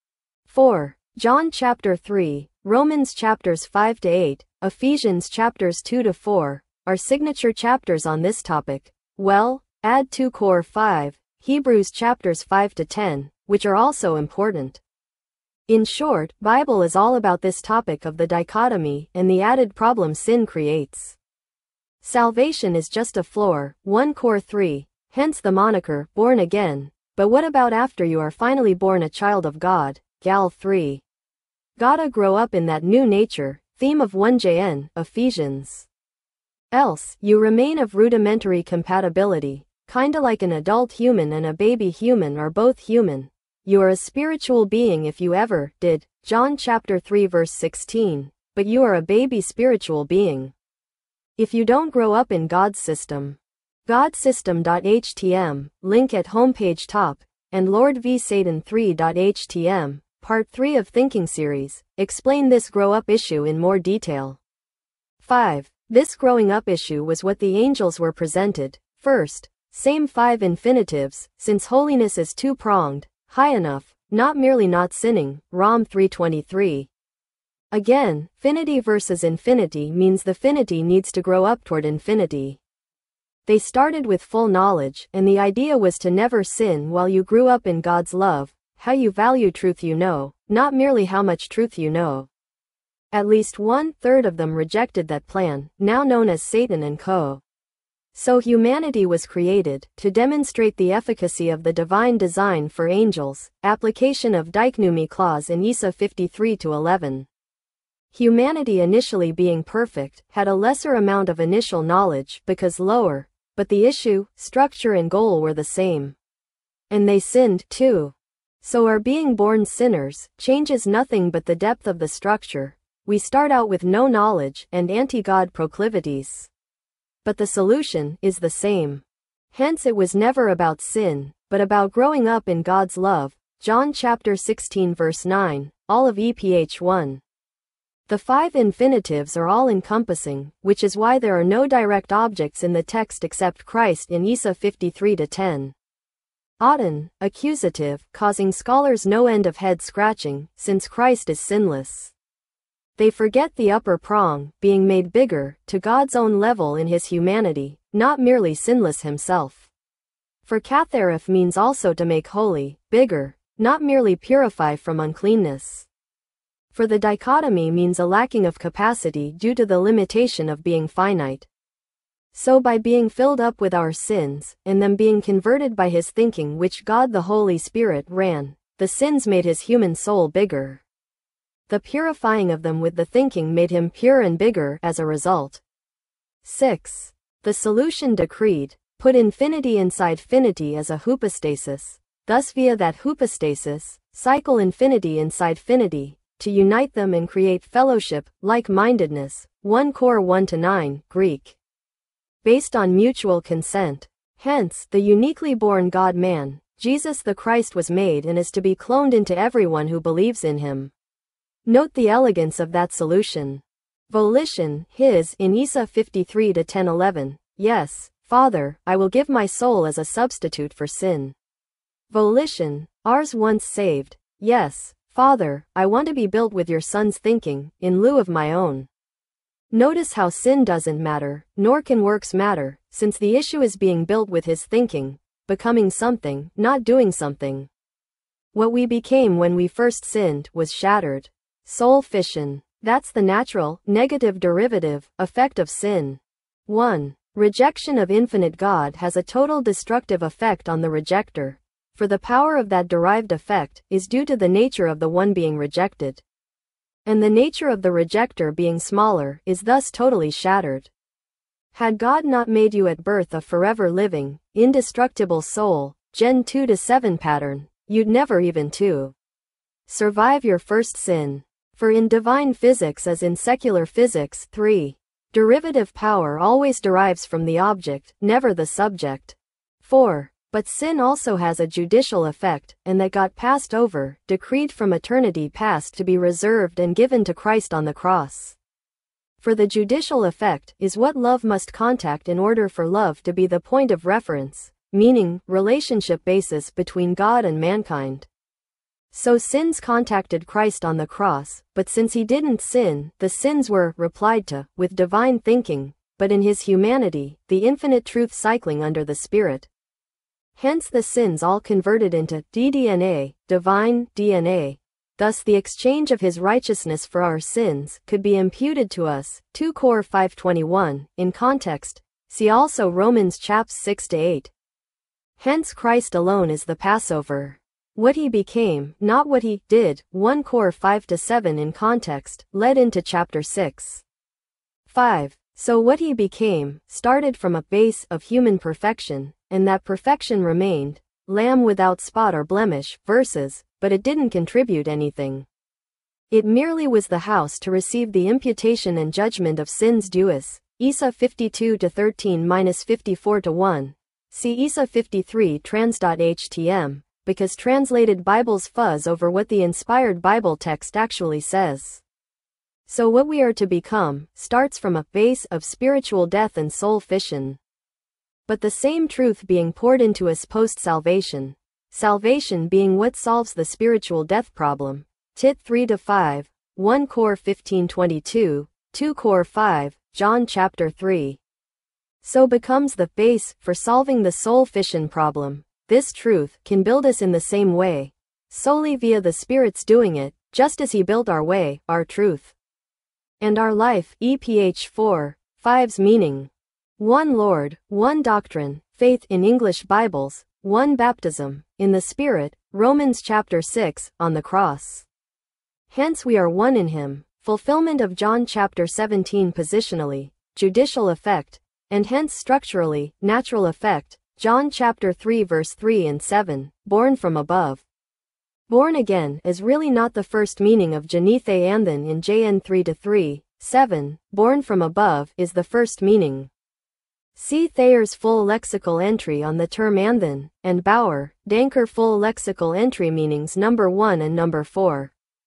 4. John chapter 3, Romans chapters 5-8, Ephesians chapters 2-4, are signature chapters on this topic. Well, add 2 Cor 5, Hebrews chapters 5-10, which are also important. In short, Bible is all about this topic of the dichotomy and the added problem sin creates. Salvation is just a floor, 1 Cor 3, hence the moniker, born again. But what about after you are finally born a child of God, Gal 3? Gotta grow up in that new nature, theme of 1JN, Ephesians. Else, you remain of rudimentary compatibility, kinda like an adult human and a baby human are both human. You are a spiritual being if you ever did, John chapter 3 verse 16, but you are a baby spiritual being. If you don't grow up in God's system. Godsystem.htm, link at homepage top, and Lord v Satan 3.htm, part 3 of Thinking series, explain this grow up issue in more detail. 5. This growing up issue was what the angels were presented. First, same 5 infinitives, since holiness is two-pronged, high enough, not merely not sinning, Rom 3:23. Again, finity versus infinity means the finity needs to grow up toward infinity. They started with full knowledge, and the idea was to never sin while you grew up in God's love, how you value truth you know, not merely how much truth you know. At least 1/3 of them rejected that plan, now known as Satan and co. So humanity was created to demonstrate the efficacy of the divine design for angels, application of Dikenoumi clause in Isa 53-11. Humanity, initially being perfect, had a lesser amount of initial knowledge because lower, but the issue, structure and goal were the same. And they sinned, too. So our being born sinners changes nothing but the depth of the structure. We start out with no knowledge and anti-God proclivities. But the solution is the same. Hence it was never about sin, but about growing up in God's love. John chapter 16 verse 9, all of EPH 1. The 5 infinitives are all-encompassing, which is why there are no direct objects in the text except Christ in Isa 53-10. Auden, accusative, causing scholars no end of head-scratching, since Christ is sinless. They forget the upper prong, being made bigger, to God's own level in his humanity, not merely sinless himself. For kathareth means also to make holy, bigger, not merely purify from uncleanness. For the dichotomy means a lacking of capacity due to the limitation of being finite. So by being filled up with our sins, and them being converted by his thinking which God the Holy Spirit ran, the sins made his human soul bigger. The purifying of them with the thinking made him pure and bigger as a result. 6. The solution decreed, put infinity inside finity as a hypostasis, thus via that hypostasis, cycle infinity inside finity, to unite them and create fellowship, like-mindedness, 1 Cor 1-9, Greek. Based on mutual consent. Hence, the uniquely born God-man, Jesus the Christ was made and is to be cloned into everyone who believes in him. Note the elegance of that solution. Volition, his, in Isa 53-10-11, yes, Father, I will give my soul as a substitute for sin. Volition, ours once saved, yes, Father, I want to be built with your Son's thinking, in lieu of my own. Notice how sin doesn't matter, nor can works matter, since the issue is being built with his thinking, becoming something, not doing something. What we became when we first sinned was shattered. Soul fission. That's the natural, negative derivative, effect of sin. 1. Rejection of infinite God has a total destructive effect on the rejecter, for the power of that derived effect is due to the nature of the one being rejected. And the nature of the rejecter being smaller is thus totally shattered. Had God not made you at birth a forever living, indestructible soul, Gen 2-7 pattern, you'd never even survive your first sin. For in divine physics as in secular physics 3, derivative power always derives from the object, never the subject. 4. But sin also has a judicial effect, and that got passed over, decreed from eternity past to be reserved and given to Christ on the cross. For the judicial effect is what love must contact in order for love to be the point of reference, meaning, relationship basis between God and mankind. So sins contacted Christ on the cross, but since he didn't sin, the sins were replied to with divine thinking, but in his humanity, the infinite truth cycling under the Spirit. Hence the sins all converted into DDNA, divine DNA. Thus the exchange of his righteousness for our sins could be imputed to us, 2 Cor 5:21, in context. See also Romans chaps 6-8. Hence Christ alone is the Passover. What he became, not what he did, 1 Cor 5-7 in context, led into chapter 6. 5. So what he became, started from a base of human perfection, and that perfection remained, lamb without spot or blemish, verses, but it didn't contribute anything. It merely was the house to receive the imputation and judgment of sins duis, Isa 52-13-54-1. See Isa 53 trans.htm. Because translated Bibles fuzz over what the inspired Bible text actually says. So what we are to become starts from a base of spiritual death and soul fission. But the same truth being poured into us post-salvation, salvation being what solves the spiritual death problem. Tit 3-5, 1 Cor 15:22, 2 Cor 5, John chapter 3. So becomes the base for solving the soul fission problem. This truth can build us in the same way, solely via the Spirit's doing it, just as he built our way, our truth, and our life, EPH 4, 5's meaning. one Lord, one doctrine, faith in English Bibles, one baptism, in the Spirit, Romans chapter 6, on the cross. Hence we are one in him, fulfillment of John chapter 17 positionally, judicial effect, and hence structurally, natural effect, John chapter 3 verse 3 and 7, born from above. Born again is really not the first meaning of Genethe Anthen in JN 3-3, 7, born from above is the first meaning. See Thayer's full lexical entry on the term Anthen, and Bauer, Danker full lexical entry meanings number 1 and number 4.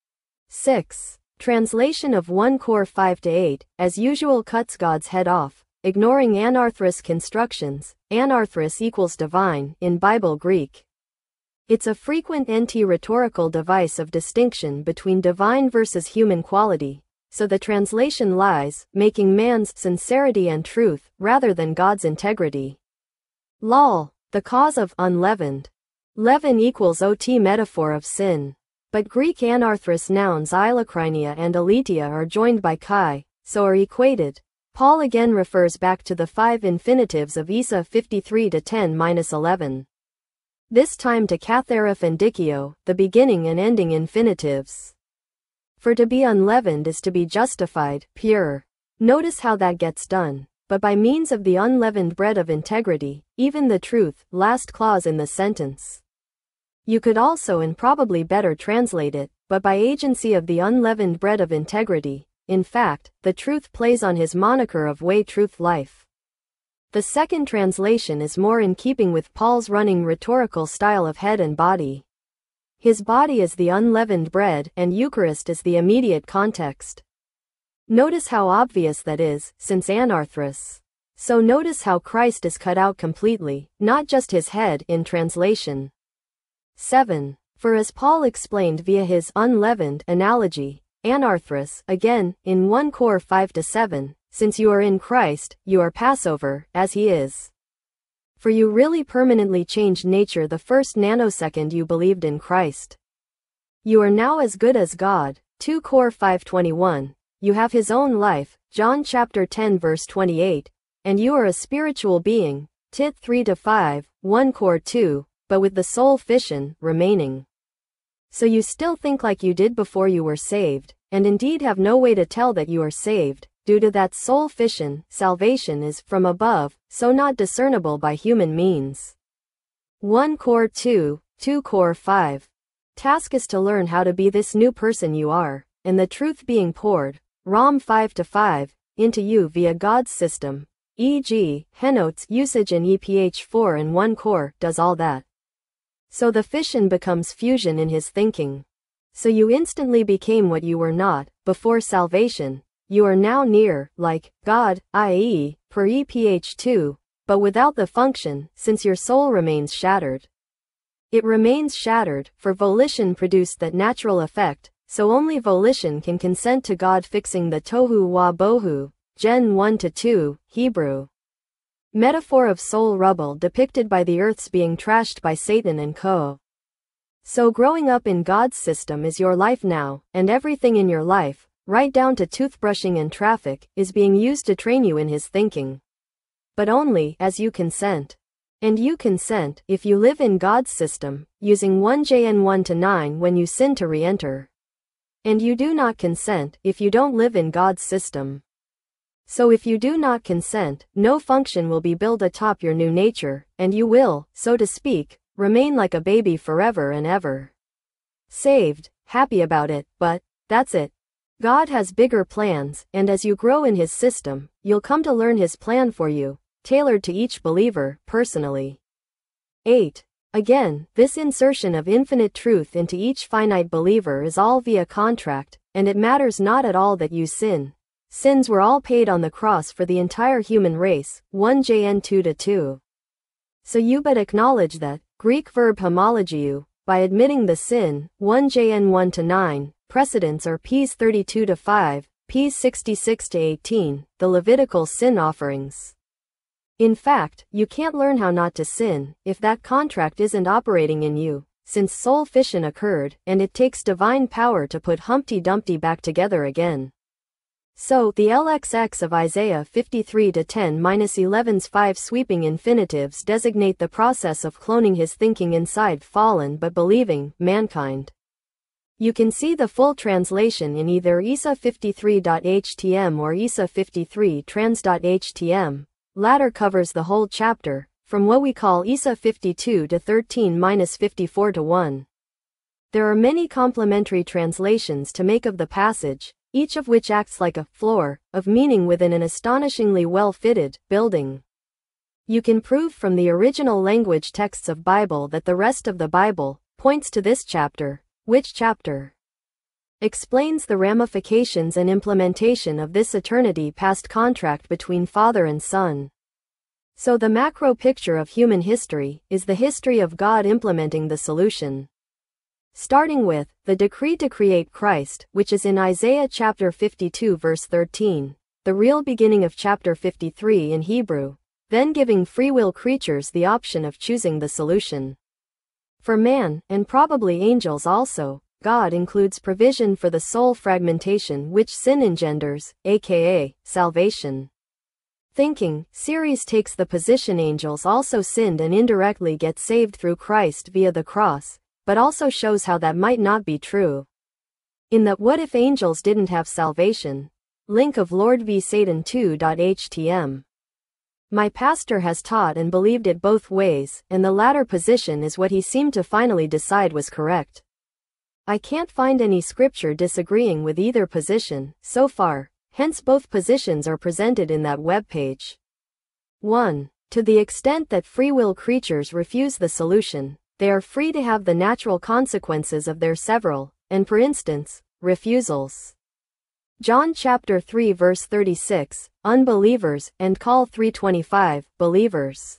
6. Translation of 1 Cor 5-8, as usual cuts God's head off, ignoring anarthrous constructions. Anarthrous equals divine, in Bible Greek. It's a frequent anti-rhetorical device of distinction between divine versus human quality, so the translation lies, making man's sincerity and truth, rather than God's integrity. Lol, the cause of unleavened. Leaven equals ot metaphor of sin. But Greek anarthrous nouns eilokrinia and aletheia are joined by chi, so are equated. Paul again refers back to the 5 infinitives of Isa 53-10-11. This time to kathareth and dikio, the beginning and ending infinitives. For to be unleavened is to be justified, pure. Notice how that gets done. But by means of the unleavened bread of integrity, even the truth, last clause in the sentence. You could also and probably better translate it, but by agency of the unleavened bread of integrity. In fact, the truth plays on his moniker of way, truth, life. The second translation is more in keeping with Paul's running rhetorical style of head and body. His body is the unleavened bread, and Eucharist is the immediate context. Notice how obvious that is, since anarthrous. So notice how Christ is cut out completely, not just his head, in translation. 7. For as Paul explained via his unleavened analogy, anarthrous, again, in 1 Cor 5-7, since you are in Christ, you are Passover, as he is. For you really permanently changed nature the first nanosecond you believed in Christ. You are now as good as God, 2 Cor 5:21, you have his own life, John chapter 10 verse 28, and you are a spiritual being, Tit 3-5, 1 Cor 2, but with the soul fission remaining. So you still think like you did before you were saved, and indeed have no way to tell that you are saved. Due to that soul fission, salvation is from above, so not discernible by human means. 1 Cor 2, 2 Cor 5. Task is to learn how to be this new person you are, and the truth being poured, Rom 5-5, into you via God's system, e.g., Henotes usage in EPH 4 and 1 Cor does all that. So the fission becomes fusion in his thinking. So you instantly became what you were not, before salvation. You are now near, like, God, i.e., per EPH 2, but without the function, since your soul remains shattered. It remains shattered, for volition produced that natural effect, so only volition can consent to God fixing the tohu wa bohu, Gen 1-2, Hebrew. Metaphor of soul rubble depicted by the earth's being trashed by Satan and co. So growing up in God's system is your life now, and everything in your life, right down to toothbrushing and traffic, is being used to train you in his thinking. But only as you consent. And you consent if you live in God's system, using 1 Jn 1-9 when you sin to re-enter. And you do not consent if you don't live in God's system. So if you do not consent, no function will be built atop your new nature, and you will, so to speak, remain like a baby forever and ever. Saved, happy about it, but that's it. God has bigger plans, and as you grow in his system, you'll come to learn his plan for you, tailored to each believer, personally. 8. Again, this insertion of infinite truth into each finite believer is all via contract, and it matters not at all that you sin. Sins were all paid on the cross for the entire human race, 1 Jn 2-2. So you but acknowledge that, Greek verb homologiou, by admitting the sin, 1 Jn 1-9, precedents are Ps 32-5, Ps 66-18, the Levitical sin offerings. In fact, you can't learn how not to sin, if that contract isn't operating in you, since soul fission occurred, and it takes divine power to put Humpty Dumpty back together again. So, the LXX of Isaiah 53 to 10-11's 5 sweeping infinitives designate the process of cloning his thinking inside fallen but believing mankind. You can see the full translation in either isa53.htm or isa53trans.htm. Latter covers the whole chapter, from what we call Isa 52 to 13-54 to 1. There are many complementary translations to make of the passage, each of which acts like a floor of meaning within an astonishingly well-fitted building. You can prove from the original language texts of Bible that the rest of the Bible points to this chapter. Which chapter explains the ramifications and implementation of this eternity past contract between Father and Son. So the macro picture of human history is the history of God implementing the solution. Starting with the decree to create Christ, which is in Isaiah chapter 52 verse 13, the real beginning of chapter 53 in Hebrew, then giving free will creatures the option of choosing the solution. For man, and probably angels also, God includes provision for the soul fragmentation which sin engenders, aka salvation. Thinking series takes the position angels also sinned and indirectly get saved through Christ via the cross, but also shows how that might not be true. In the What If Angels Didn't Have Salvation? Link of Lord v Satan 2.htm. My pastor has taught and believed it both ways, and the latter position is what he seemed to finally decide was correct. I can't find any scripture disagreeing with either position, so far, hence both positions are presented in that webpage. 1. To the extent that free will creatures refuse the solution, they are free to have the natural consequences of their several, and for instance, refusals. John chapter 3 verse 36, unbelievers, and Call 3:25, believers.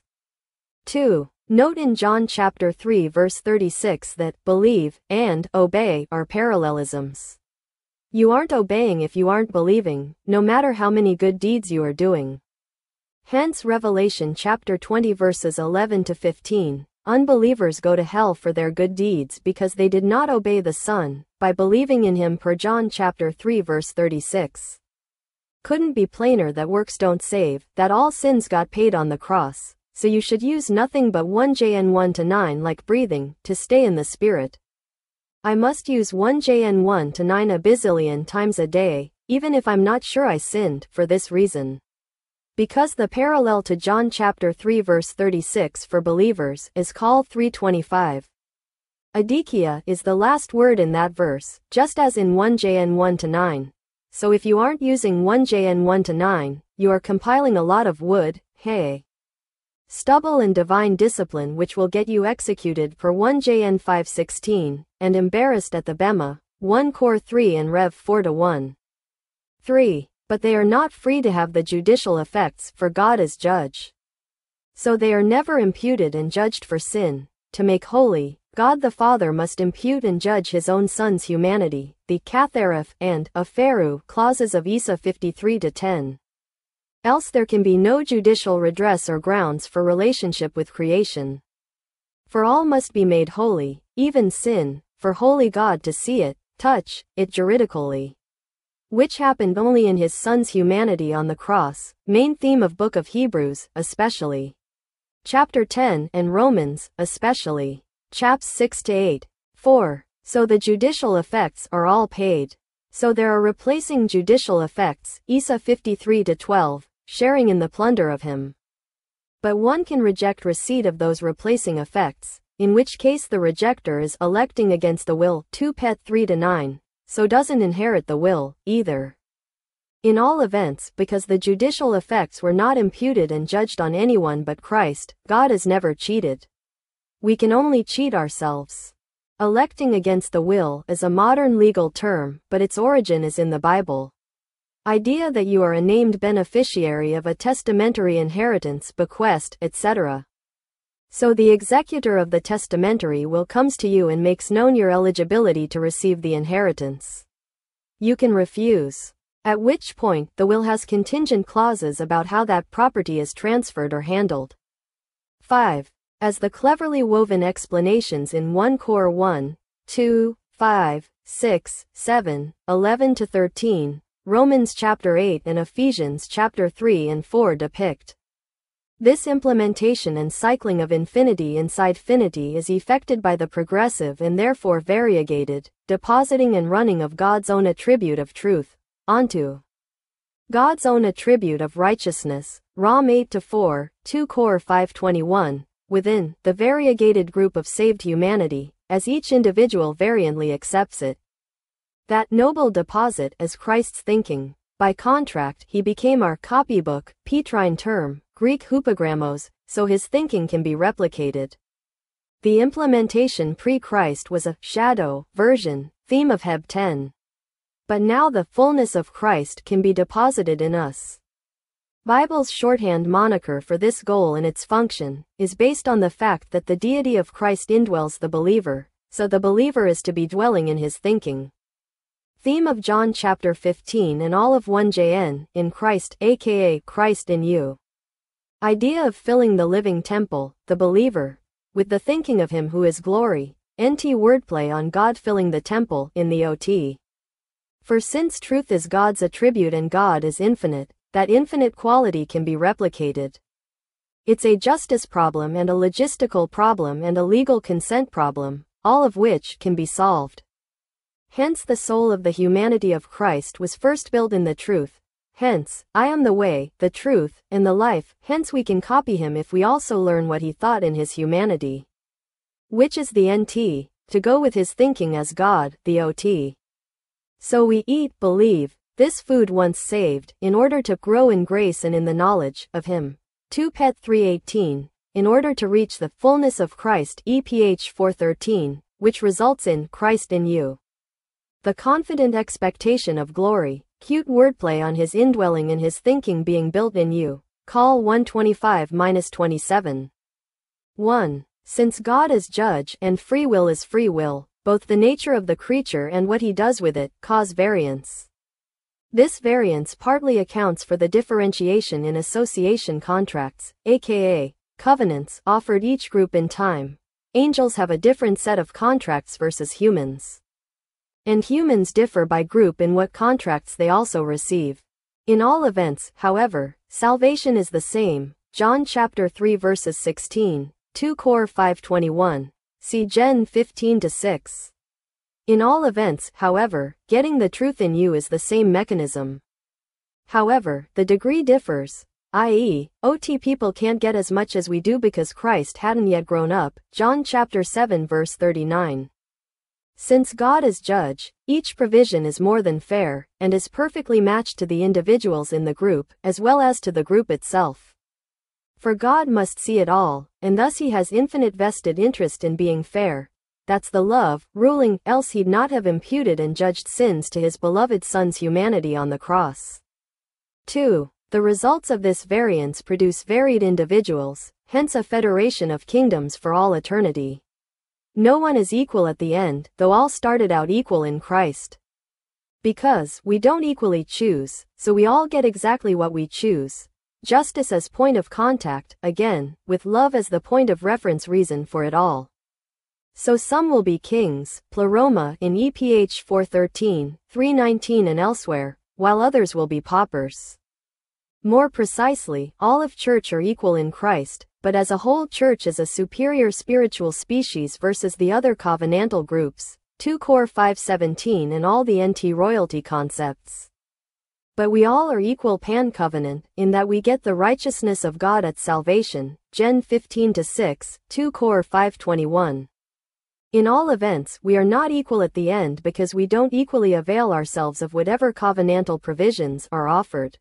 2. Note in John chapter 3 verse 36 that believe and obey are parallelisms. You aren't obeying if you aren't believing, no matter how many good deeds you are doing. Hence Revelation chapter 20 verses 11 to 15. Unbelievers go to hell for their good deeds because they did not obey the Son, by believing in him per John chapter 3 verse 36. Couldn't be plainer that works don't save, that all sins got paid on the cross, so you should use nothing but 1 John 1 to 9 like breathing, to stay in the Spirit. I must use 1 John 1 to 9 a bazillion times a day, even if I'm not sure I sinned, for this reason. Because the parallel to John chapter 3 verse 36 for believers is Call 3:25. Adikia is the last word in that verse, just as in 1 John 1 to 9. So if you aren't using 1 John 1 to 9, you are compiling a lot of wood, hay, stubble and divine discipline which will get you executed per 1 John 5:16, and embarrassed at the Bema, 1 Cor 3 and Rev 4 to 1. 3. But they are not free to have the judicial effects, for God is judge. So they are never imputed and judged for sin. To make holy, God the Father must impute and judge his own Son's humanity, the Kathareth and Aferu clauses of Isa 53 to 10. Else there can be no judicial redress or grounds for relationship with creation. For all must be made holy, even sin, for holy God to see it, touch it juridically. Which happened only in his Son's humanity on the cross, main theme of Book of Hebrews, especially. Chapter 10 and Romans, especially. Chaps 6 to 8. 4. So the judicial effects are all paid. So there are replacing judicial effects, Isa 53 to 12, sharing in the plunder of him. But one can reject receipt of those replacing effects, in which case the rejecter is electing against the will, 2 Pet 3 to 9. So doesn't inherit the will, either. In all events, because the judicial effects were not imputed and judged on anyone but Christ, God is never cheated. We can only cheat ourselves. Electing against the will is a modern legal term, but its origin is in the Bible. Idea that you are a named beneficiary of a testamentary inheritance, bequest, etc. So the executor of the testamentary will comes to you and makes known your eligibility to receive the inheritance. You can refuse. At which point, the will has contingent clauses about how that property is transferred or handled. 5. As the cleverly woven explanations in 1 Cor 1, 2, 5, 6, 7, 11 to 13, Romans chapter 8 and Ephesians chapter 3 and 4 depict. This implementation and cycling of infinity inside finity is effected by the progressive and therefore variegated depositing and running of God's own attribute of truth onto God's own attribute of righteousness, Rom 8-4, 2 Cor 5:21, within the variegated group of saved humanity, as each individual variantly accepts it. That noble deposit as Christ's thinking. By contract, he became our copybook, Petrine term, Greek hupogrammos, so his thinking can be replicated. The implementation pre-Christ was a shadow version, theme of Heb 10. But now the fullness of Christ can be deposited in us. Bible's shorthand moniker for this goal and its function is based on the fact that the deity of Christ indwells the believer, so the believer is to be dwelling in his thinking. Theme of John chapter 15 and all of 1 in Christ, aka Christ in you. Idea of filling the living temple, the believer, with the thinking of him who is glory. NT wordplay on God filling the temple in the OT. For since truth is God's attribute and God is infinite, that infinite quality can be replicated. It's a justice problem and a logistical problem and a legal consent problem, all of which can be solved. Hence the soul of the humanity of Christ was first built in the truth. Hence, I am the way, the truth, and the life. Hence we can copy him if we also learn what he thought in his humanity. Which is the NT, to go with his thinking as God, the OT. So we eat, believe, this food once saved, in order to grow in grace and in the knowledge of him. 2 Pet 3:18, in order to reach the fullness of Christ EPH 4:13, which results in Christ in you. The confident expectation of glory, cute wordplay on his indwelling and his thinking being built in you. Call 125-27. 1. Since God is judge and free will is free will, both the nature of the creature and what he does with it cause variance. This variance partly accounts for the differentiation in association contracts, aka covenants, offered each group in time. Angels have a different set of contracts versus humans. And humans differ by group in what contracts they also receive. In all events, however, salvation is the same. John chapter 3 verses 16, 2 Cor 5:21. See Gen 15-6. In all events, however, getting the truth in you is the same mechanism. However, the degree differs, i.e., OT people can't get as much as we do because Christ hadn't yet grown up. John chapter 7 verse 39. Since God is judge, each provision is more than fair, and is perfectly matched to the individuals in the group, as well as to the group itself. For God must see it all, and thus he has infinite vested interest in being fair. That's the love, ruling, else he'd not have imputed and judged sins to his beloved Son's humanity on the cross. 2. The results of this variance produce varied individuals, hence a federation of kingdoms for all eternity. No one is equal at the end, though all started out equal in Christ. Because we don't equally choose, so we all get exactly what we choose. Justice as point of contact, again, with love as the point of reference reason for it all. So some will be kings, pleroma in EPH 4:13, 3:19 and elsewhere, while others will be paupers. More precisely, all of church are equal in Christ, but as a whole church is a superior spiritual species versus the other covenantal groups, 2 Cor 5:17 and all the NT royalty concepts. But we all are equal pan-covenant, in that we get the righteousness of God at salvation, Gen 15-6, 2 Cor 5:21. In all events, we are not equal at the end because we don't equally avail ourselves of whatever covenantal provisions are offered.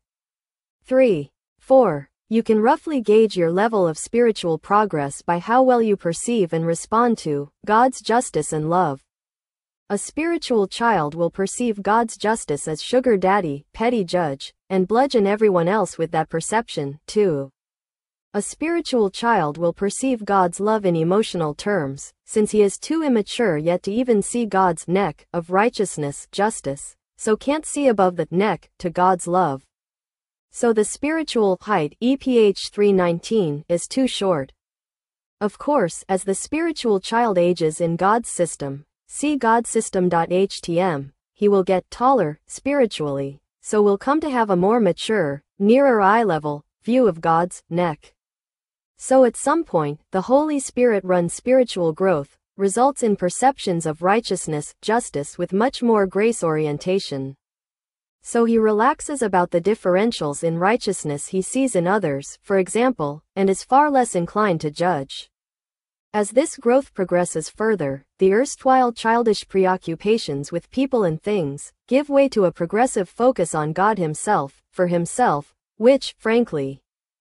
3. 4. You can roughly gauge your level of spiritual progress by how well you perceive and respond to God's justice and love. A spiritual child will perceive God's justice as sugar daddy, petty judge, and bludgeon everyone else with that perception, too. A spiritual child will perceive God's love in emotional terms, since he is too immature yet to even see God's neck of righteousness, justice, so can't see above the neck to God's love. So the spiritual height EPH 3:19 is too short. Of course, as the spiritual child ages in God's system, see godsystem.htm, he will get taller, spiritually. so we'll come to have a more mature, nearer eye-level view of God's neck. So at some point, the Holy Spirit-run spiritual growth results in perceptions of righteousness, justice with much more grace orientation. So he relaxes about the differentials in righteousness he sees in others, for example, and is far less inclined to judge. As this growth progresses further, the erstwhile childish preoccupations with people and things give way to a progressive focus on God himself, for himself, which, frankly,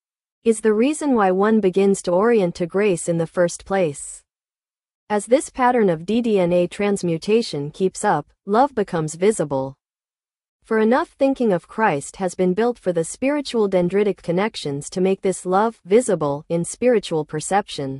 is the reason why one begins to orient to grace in the first place. As this pattern of DDNA transmutation keeps up, love becomes visible. For enough thinking of Christ has been built for the spiritual dendritic connections to make this love visible in spiritual perception.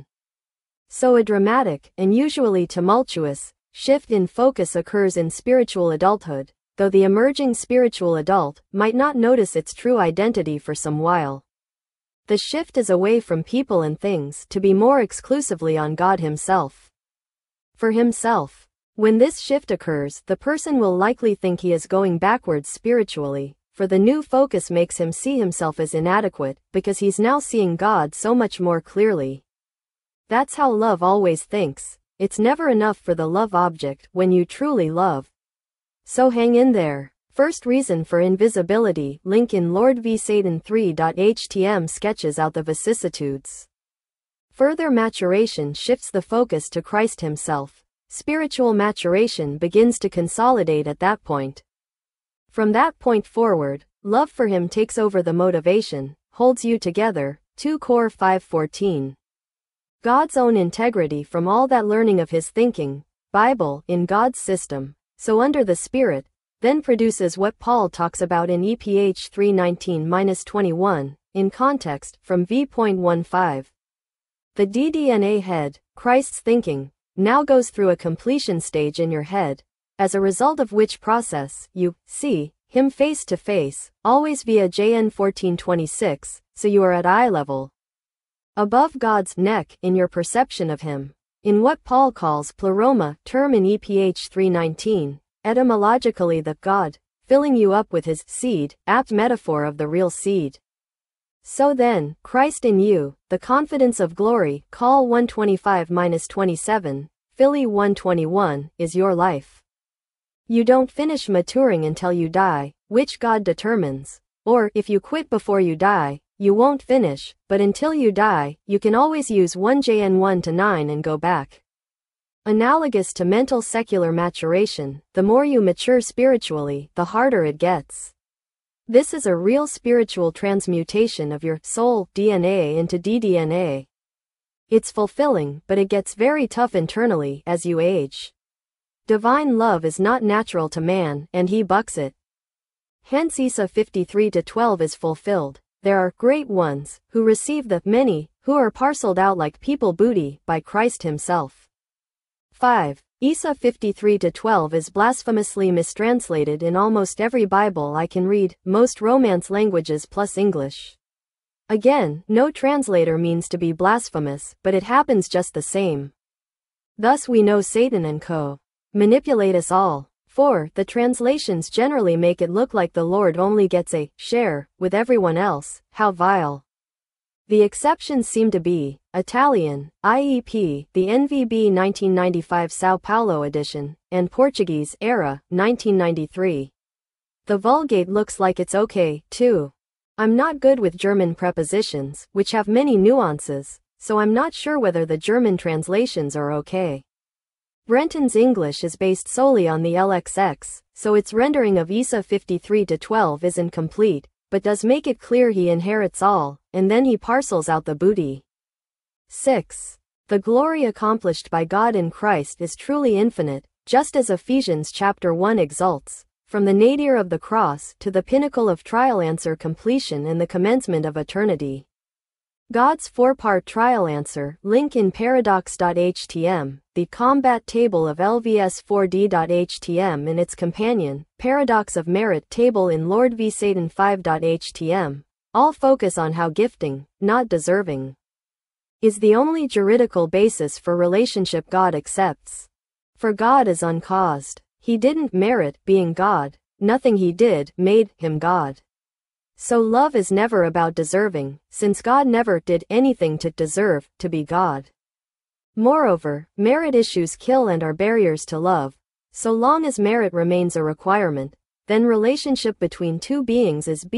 So a dramatic, and usually tumultuous, shift in focus occurs in spiritual adulthood, though the emerging spiritual adult might not notice its true identity for some while. The shift is away from people and things to be more exclusively on God himself. For himself. When this shift occurs, the person will likely think he is going backwards spiritually, for the new focus makes him see himself as inadequate, because he's now seeing God so much more clearly. That's how love always thinks. It's never enough for the love object when you truly love. So hang in there. First reason for invisibility, link in Lord v Satan 3.htm sketches out the vicissitudes. Further maturation shifts the focus to Christ himself. Spiritual maturation begins to consolidate at that point. From that point forward, love for him takes over the motivation, holds you together. 2 Cor 5:14. God's own integrity from all that learning of his thinking, Bible, in God's system, so under the Spirit, then produces what Paul talks about in EPH 3:19-21, in context, from v.15. The DDNA head, Christ's thinking, now goes through a completion stage in your head, as a result of which process you see him face to face, always via JN 14:26, so you are at eye level, above God's neck in your perception of him, in what Paul calls pleroma, term in EPH 3:19, etymologically the God, filling you up with his seed, apt metaphor of the real seed. So then, Christ in you, the confidence of glory, Col 125-27, Philly 1:21, is your life. You don't finish maturing until you die, which God determines. Or, if you quit before you die, you won't finish, but until you die, you can always use 1 JN 1-9 and go back. Analogous to mental secular maturation, the more you mature spiritually, the harder it gets. This is a real spiritual transmutation of your soul DNA into DDNA. It's fulfilling, but it gets very tough internally as you age. Divine love is not natural to man, and he bucks it. Hence Isa 53:12 is fulfilled. There are great ones who receive the many who are parceled out like people booty by Christ himself. 5. Isa 53:12 is blasphemously mistranslated in almost every Bible I can read, most Romance languages plus English. Again, no translator means to be blasphemous, but it happens just the same. Thus we know Satan and co. manipulate us all. 4. The translations generally make it look like the Lord only gets a share with everyone else. How vile. The exceptions seem to be Italian, IEP, the NVB 1995 São Paulo edition, and Portuguese, Era, 1993. The Vulgate looks like it's okay, too. I'm not good with German prepositions, which have many nuances, so I'm not sure whether the German translations are okay. Brenton's English is based solely on the LXX, so its rendering of Isa 53:12 isn't complete, but does make it clear he inherits all, and then he parcels out the booty. 6. The glory accomplished by God in Christ is truly infinite, just as Ephesians chapter 1 exalts, from the nadir of the cross to the pinnacle of trial-answer completion and the commencement of eternity. God's four-part trial-answer, link in paradox.htm, the combat table of LVS4D.htm and its companion, paradox of merit table in Lord v Satan 5.htm, all focus on how gifting, not deserving, is the only juridical basis for relationship God accepts. For God is uncaused. He didn't merit being God, nothing he did made him God. So love is never about deserving, since God never did anything to deserve to be God. Moreover, merit issues kill and are barriers to love. So long as merit remains a requirement, then relationship between two beings is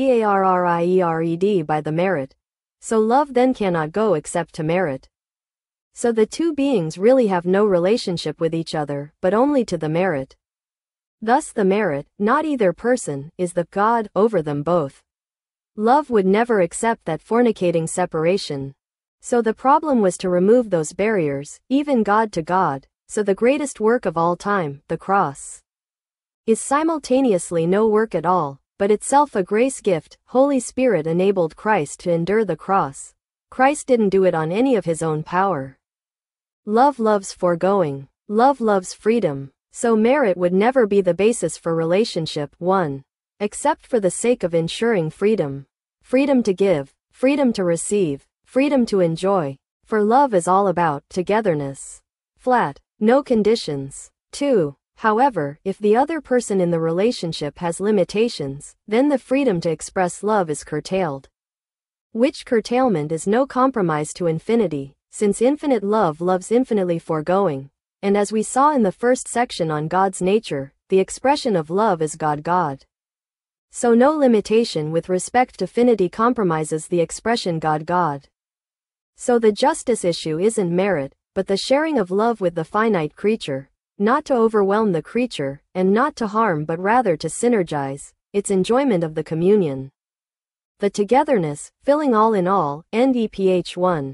barried by the merit. So love then cannot go except to merit. So the two beings really have no relationship with each other, but only to the merit. Thus the merit, not either person, is the God over them both. Love would never accept that fornicating separation. So the problem was to remove those barriers, even God to God. So the greatest work of all time, the cross, is simultaneously no work at all, but itself a grace gift. Holy Spirit enabled Christ to endure the cross. Christ didn't do it on any of his own power. Love loves foregoing. Love loves freedom. So merit would never be the basis for relationship 1. Except for the sake of ensuring freedom. Freedom to give, freedom to receive, freedom to enjoy. For love is all about togetherness. Flat, no conditions. 2. However, if the other person in the relationship has limitations, then the freedom to express love is curtailed. Which curtailment is no compromise to infinity, since infinite love loves infinitely foregoing. And as we saw in the first section on God's nature, the expression of love is God. So no limitation with respect to finity compromises the expression God. So the justice issue isn't merit, but the sharing of love with the finite creature, not to overwhelm the creature, and not to harm but rather to synergize, its enjoyment of the communion. The togetherness, filling all in all, NEPH 1.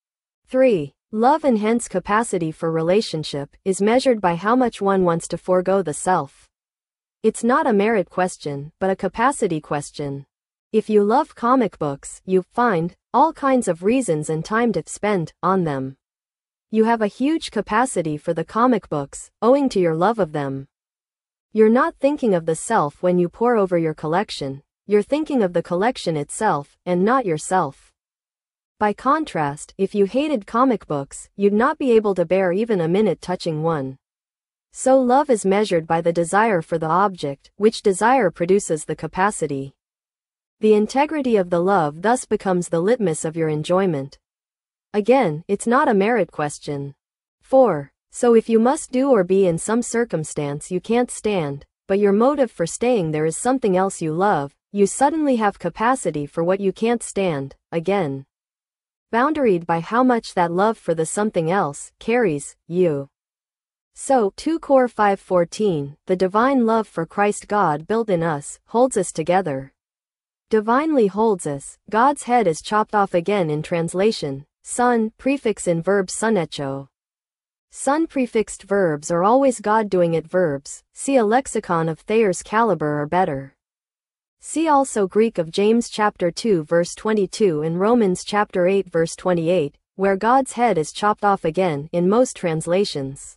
3. Love and hence capacity for relationship is measured by how much one wants to forego the self. It's not a merit question, but a capacity question. If you love comic books, you find all kinds of reasons and time to spend on them. You have a huge capacity for the comic books, owing to your love of them. You're not thinking of the self when you pore over your collection, you're thinking of the collection itself, and not yourself. By contrast, if you hated comic books, you'd not be able to bear even a minute touching one. So love is measured by the desire for the object, which desire produces the capacity. The integrity of the love thus becomes the litmus of your enjoyment. Again, it's not a merit question. 4. So if you must do or be in some circumstance you can't stand, but your motive for staying there is something else you love, you suddenly have capacity for what you can't stand, again. Boundaried by how much that love for the something else carries you. So, 2 Cor 5:14, the divine love for Christ God built in us, holds us together. Divinely holds us, God's head is chopped off again in translation, son, prefix in verb sunecho. Son prefixed verbs are always God doing it verbs, see a lexicon of Thayer's caliber or better. See also Greek of James chapter 2 verse 22 and Romans chapter 8 verse 28, where God's head is chopped off again in most translations.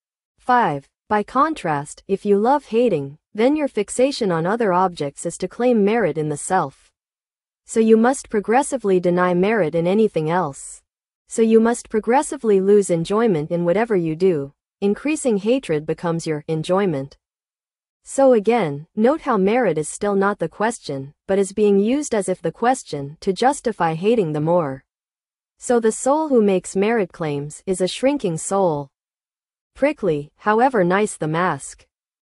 5. By contrast, if you love hating, then your fixation on other objects is to claim merit in the self. So you must progressively deny merit in anything else. So you must progressively lose enjoyment in whatever you do. Increasing hatred becomes your enjoyment. So again, note how merit is still not the question, but is being used as if the question to justify hating the more. So the soul who makes merit claims is a shrinking soul. Prickly, however nice the mask.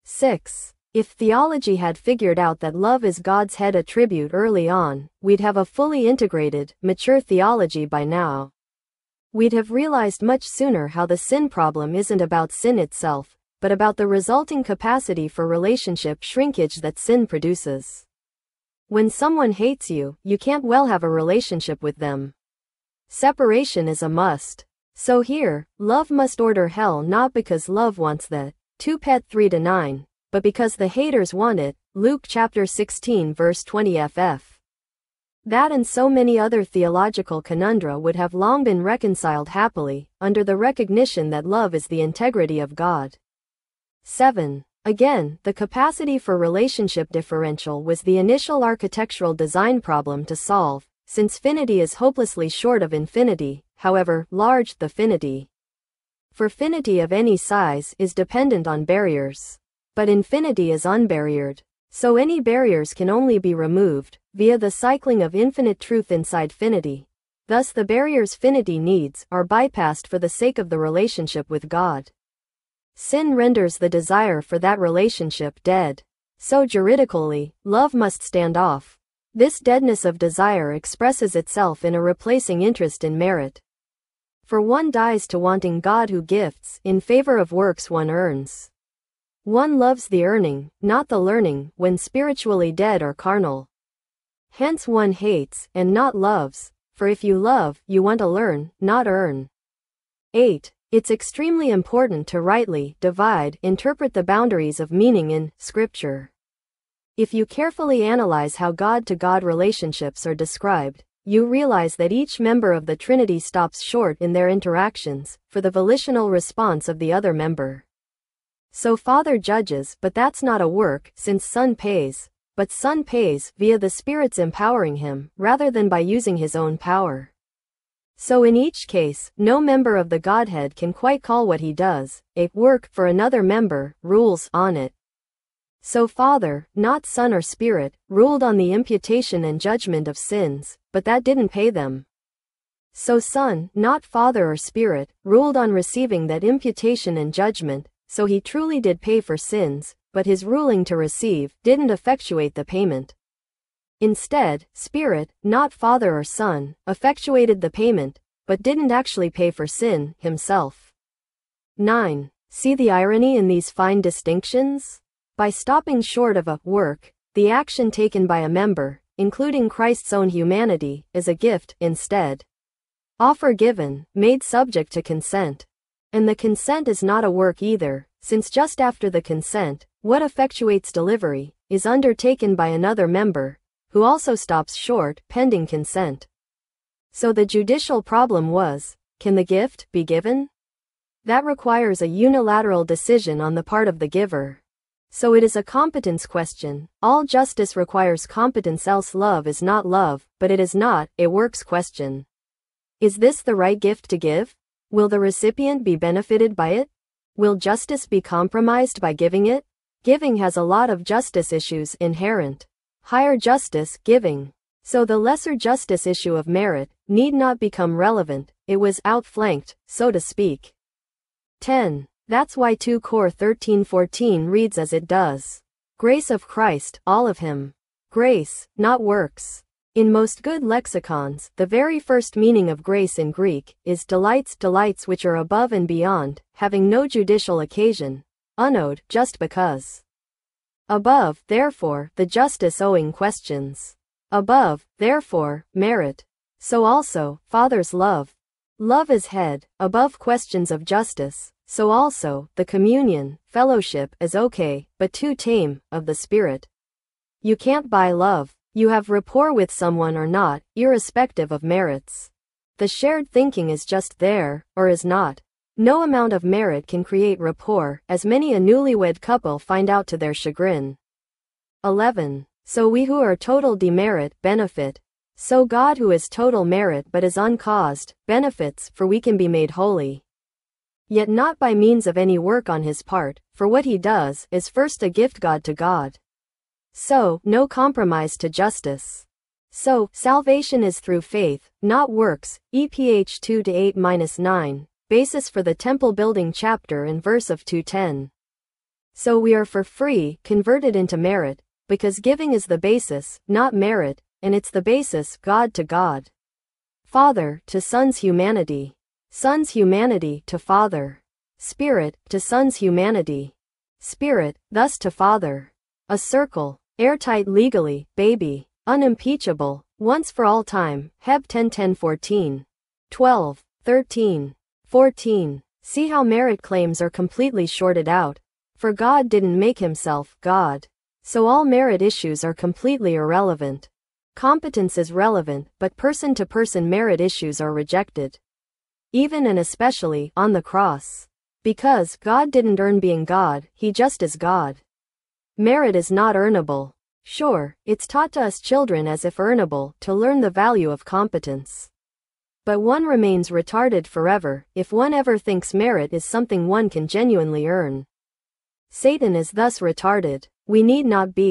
6. If theology had figured out that love is God's head attribute early on, we'd have a fully integrated, mature theology by now. We'd have realized much sooner how the sin problem isn't about sin itself, but about the resulting capacity for relationship shrinkage that sin produces. When someone hates you, you can't well have a relationship with them. Separation is a must. So here, love must order hell not because love wants that, 2 Pet 3-9, but because the haters want it, Luke chapter 16 verse 20 ff. That and so many other theological conundra would have long been reconciled happily, under the recognition that love is the integrity of God. 7. Again, the capacity for relationship differential was the initial architectural design problem to solve, since finity is hopelessly short of infinity, however large the finity. For finity of any size is dependent on barriers. But infinity is unbarriered. So any barriers can only be removed via the cycling of infinite truth inside finity. Thus the barriers finity needs are bypassed for the sake of the relationship with God. Sin renders the desire for that relationship dead. So juridically, love must stand off. This deadness of desire expresses itself in a replacing interest in merit. For one dies to wanting God who gifts, in favor of works one earns. One loves the earning, not the learning, when spiritually dead or carnal. Hence one hates, and not loves, for if you love, you want to learn, not earn. 8. It's extremely important to rightly interpret the boundaries of meaning in Scripture. If you carefully analyze how God-to-God relationships are described, you realize that each member of the Trinity stops short in their interactions for the volitional response of the other member. So Father judges, but that's not a work, since Son pays, but Son pays via the Spirit's empowering him, rather than by using his own power. So in each case, no member of the Godhead can quite call what he does a work, for another member rules on it. So Father, not Son or Spirit, ruled on the imputation and judgment of sins, but that didn't pay them. So Son, not Father or Spirit, ruled on receiving that imputation and judgment, so he truly did pay for sins, but his ruling to receive didn't effectuate the payment. Instead, Spirit, not Father or Son, effectuated the payment, but didn't actually pay for sin himself. 9. See the irony in these fine distinctions? By stopping short of a work, the action taken by a member, including Christ's own humanity, is a gift, instead. Offer given, made subject to consent. And the consent is not a work either, since just after the consent, what effectuates delivery, is undertaken by another member, who also stops short, pending consent. So the judicial problem was, can the gift be given? That requires a unilateral decision on the part of the giver. So it is a competence question. All justice requires competence, else love is not love, but it is not a works question. Is this the right gift to give? Will the recipient be benefited by it? Will justice be compromised by giving it? Giving has a lot of justice issues inherent. Higher justice, giving. So the lesser justice issue of merit need not become relevant, it was outflanked, so to speak. 10. That's why 2 Cor 13:14 reads as it does. Grace of Christ, all of him. Grace, not works. In most good lexicons, the very first meaning of grace in Greek is delights which are above and beyond, having no judicial occasion, unowed, just because. Above, therefore, the justice owing questions. Above, therefore, merit. So also, Father's love. Love is head, above questions of justice. So also, the communion, fellowship, is okay, but too tame, of the Spirit. You can't buy love. You have rapport with someone or not, irrespective of merits. The shared thinking is just there, or is not. No amount of merit can create rapport, as many a newlywed couple find out to their chagrin. 11. So we who are total demerit, benefit. So God who is total merit but is uncaused, benefits, for we can be made holy. Yet not by means of any work on his part, for what he does is first a gift God to God. So, no compromise to justice. So, salvation is through faith, not works, EPH 2-8-9, basis for the temple building chapter and verse of 2:10. So we are for free, converted into merit, because giving is the basis, not merit, and it's the basis, God to God. Father, to Son's humanity. Son's humanity to Father. Spirit, to Son's humanity. Spirit, thus to Father. A circle, airtight legally, baby, unimpeachable, once for all time, Heb 10:10-14. 12, 13, 14. See how merit claims are completely shorted out. For God didn't make himself God. So all merit issues are completely irrelevant. Competence is relevant, but person-to-person merit issues are rejected. Even and especially, on the cross. Because God didn't earn being God, he just is God. Merit is not earnable. Sure, it's taught to us children as if earnable, to learn the value of competence. But one remains retarded forever, if one ever thinks merit is something one can genuinely earn. Satan is thus retarded. We need not be.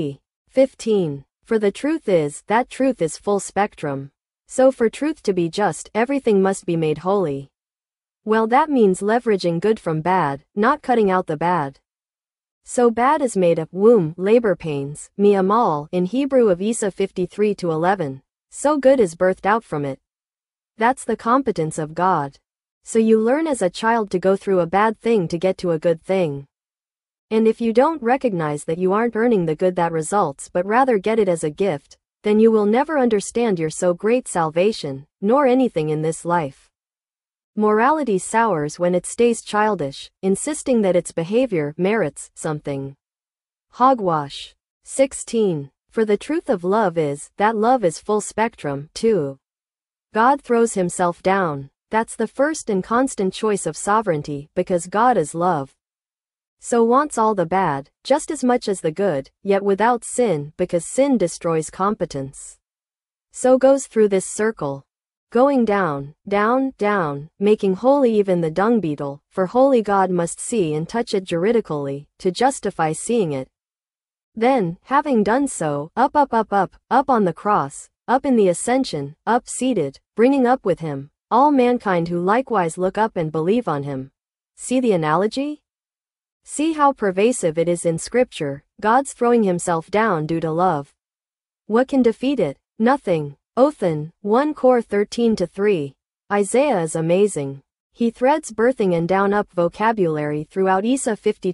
15. For the truth is that truth is full spectrum. So for truth to be just, everything must be made holy. Well, that means leveraging good from bad, not cutting out the bad. So bad is made of womb, labor pains, mi'amal, in Hebrew of Isa 53-11. So good is birthed out from it. That's the competence of God. So you learn as a child to go through a bad thing to get to a good thing. And if you don't recognize that you aren't earning the good that results but rather get it as a gift, then you will never understand your so great salvation, nor anything in this life. Morality sours when it stays childish, insisting that its behavior merits something. Hogwash. 16. For the truth of love is that love is full spectrum, too. God throws himself down. That's the first and constant choice of sovereignty, because God is love. So wants all the bad, just as much as the good, yet without sin, because sin destroys competence. So goes through this circle. Going down, down, down, making holy even the dung beetle, for holy God must see and touch it juridically, to justify seeing it. Then, having done so, up, up, up, up, up on the cross, up in the ascension, up seated, bringing up with him, all mankind who likewise look up and believe on him. See the analogy? See how pervasive it is in Scripture, God's throwing himself down due to love. What can defeat it? Nothing. Othan, 1 Cor 13-3. Isaiah is amazing. He threads birthing and down-up vocabulary throughout Isa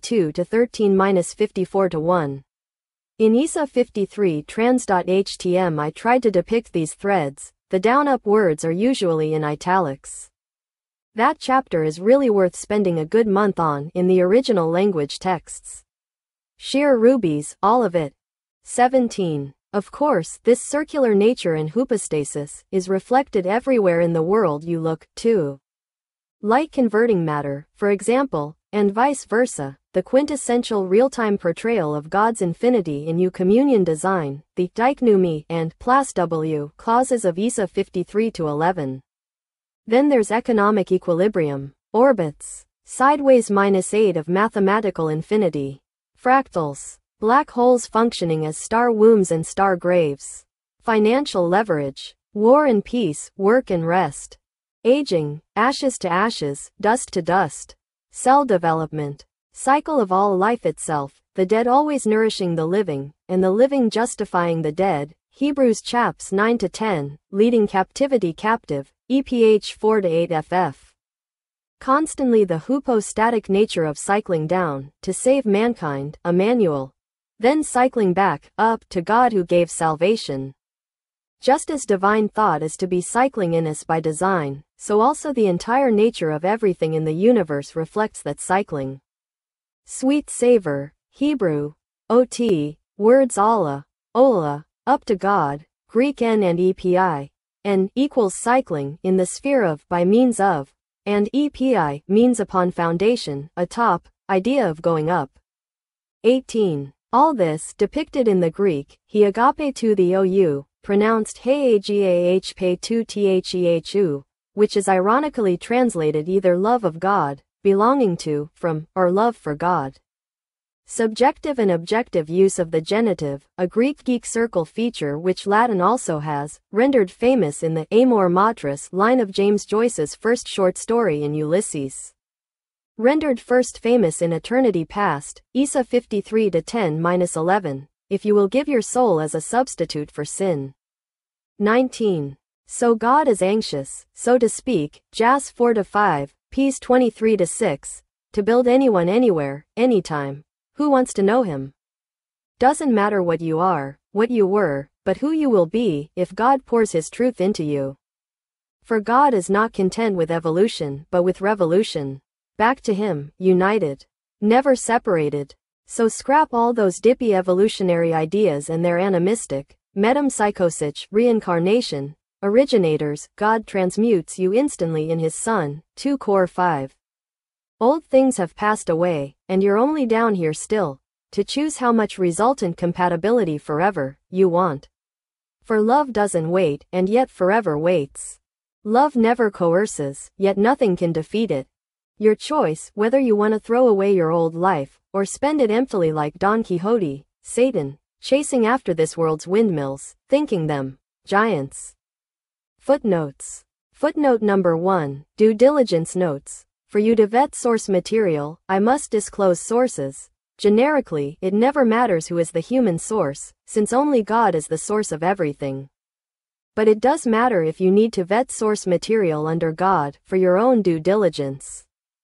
52-13-54-1. In Isa 53 trans.htm I tried to depict these threads. The down-up words are usually in italics. That chapter is really worth spending a good month on in the original language texts. Sheer rubies, all of it. 17. Of course, this circular nature and hypostasis is reflected everywhere in the world you look, too. Light converting matter, for example, and vice versa, the quintessential real-time portrayal of God's infinity in eucommunion design, the dikenoumi and plus W clauses of Isa 53-11. Then there's economic equilibrium, orbits, sideways -8 of mathematical infinity, fractals, black holes functioning as star wombs and star graves, financial leverage, war and peace, work and rest, aging, ashes to ashes, dust to dust, cell development, cycle of all life itself, the dead always nourishing the living, and the living justifying the dead, Hebrews chaps 9-10, leading captivity captive, EPH 4-8 FF. Constantly the hypostatic nature of cycling down, to save mankind, Emmanuel. Then cycling back, up, to God who gave salvation. Just as divine thought is to be cycling in us by design, so also the entire nature of everything in the universe reflects that cycling. Sweet savor, Hebrew, OT, words Allah, Ola, up to God, Greek N and EPI, N equals cycling in the sphere of, by means of, and EPI means upon foundation, atop, idea of going up. 18. All this, depicted in the Greek, he agape to the OU, pronounced heagahpe to thehu, which is ironically translated either love of God, belonging to, from, or love for God. Subjective and objective use of the genitive, a Greek geek circle feature which Latin also has, rendered famous in the Amor Matris line of James Joyce's first short story in Ulysses. Rendered first famous in Eternity Past, Isa 53-10-11, if you will give your soul as a substitute for sin. 19. So God is anxious, so to speak, Jas 4-5, Ps 23-6, to build anyone anywhere, anytime. Who wants to know him? Doesn't matter what you are, what you were, but who you will be, if God pours his truth into you. For God is not content with evolution, but with revolution. Back to him, united. Never separated. So scrap all those dippy evolutionary ideas and their animistic, metempsychosis, reincarnation, originators. God transmutes you instantly in his Son, 2 Cor 5. Old things have passed away, and you're only down here still, to choose how much resultant compatibility forever you want. For love doesn't wait, and yet forever waits. Love never coerces, yet nothing can defeat it. Your choice, whether you want to throw away your old life, or spend it emptily like Don Quixote, Satan, chasing after this world's windmills, thinking them giants. Footnotes. Footnote number 1, due diligence notes. For you to vet source material, I must disclose sources. Generically, it never matters who is the human source, since only God is the source of everything. But it does matter if you need to vet source material under God, for your own due diligence.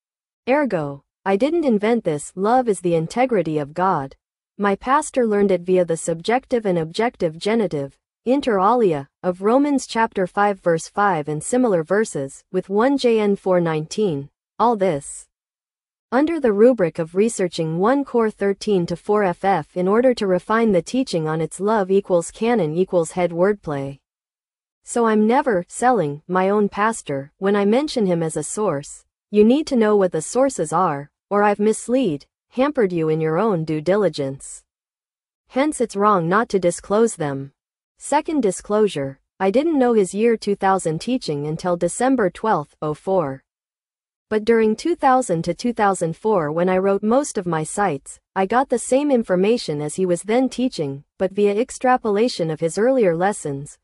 Ergo, I didn't invent this. Love is the integrity of God. My pastor learned it via the subjective and objective genitive, inter alia, of Romans chapter 5 verse 5 and similar verses, with 1 John 4:19. All this under the rubric of researching 1 Cor 13 to 4 ff in order to refine the teaching on its love equals canon equals head wordplay. So I'm never selling my own pastor when I mention him as a source. You need to know what the sources are, or I've hampered you in your own due diligence. Hence it's wrong not to disclose them. Second disclosure, I didn't know his year 2000 teaching until December 12, 04. But during 2000 to 2004 when I wrote most of my sites, I got the same information as he was then teaching, but via extrapolation of his earlier lessons,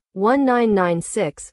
1996,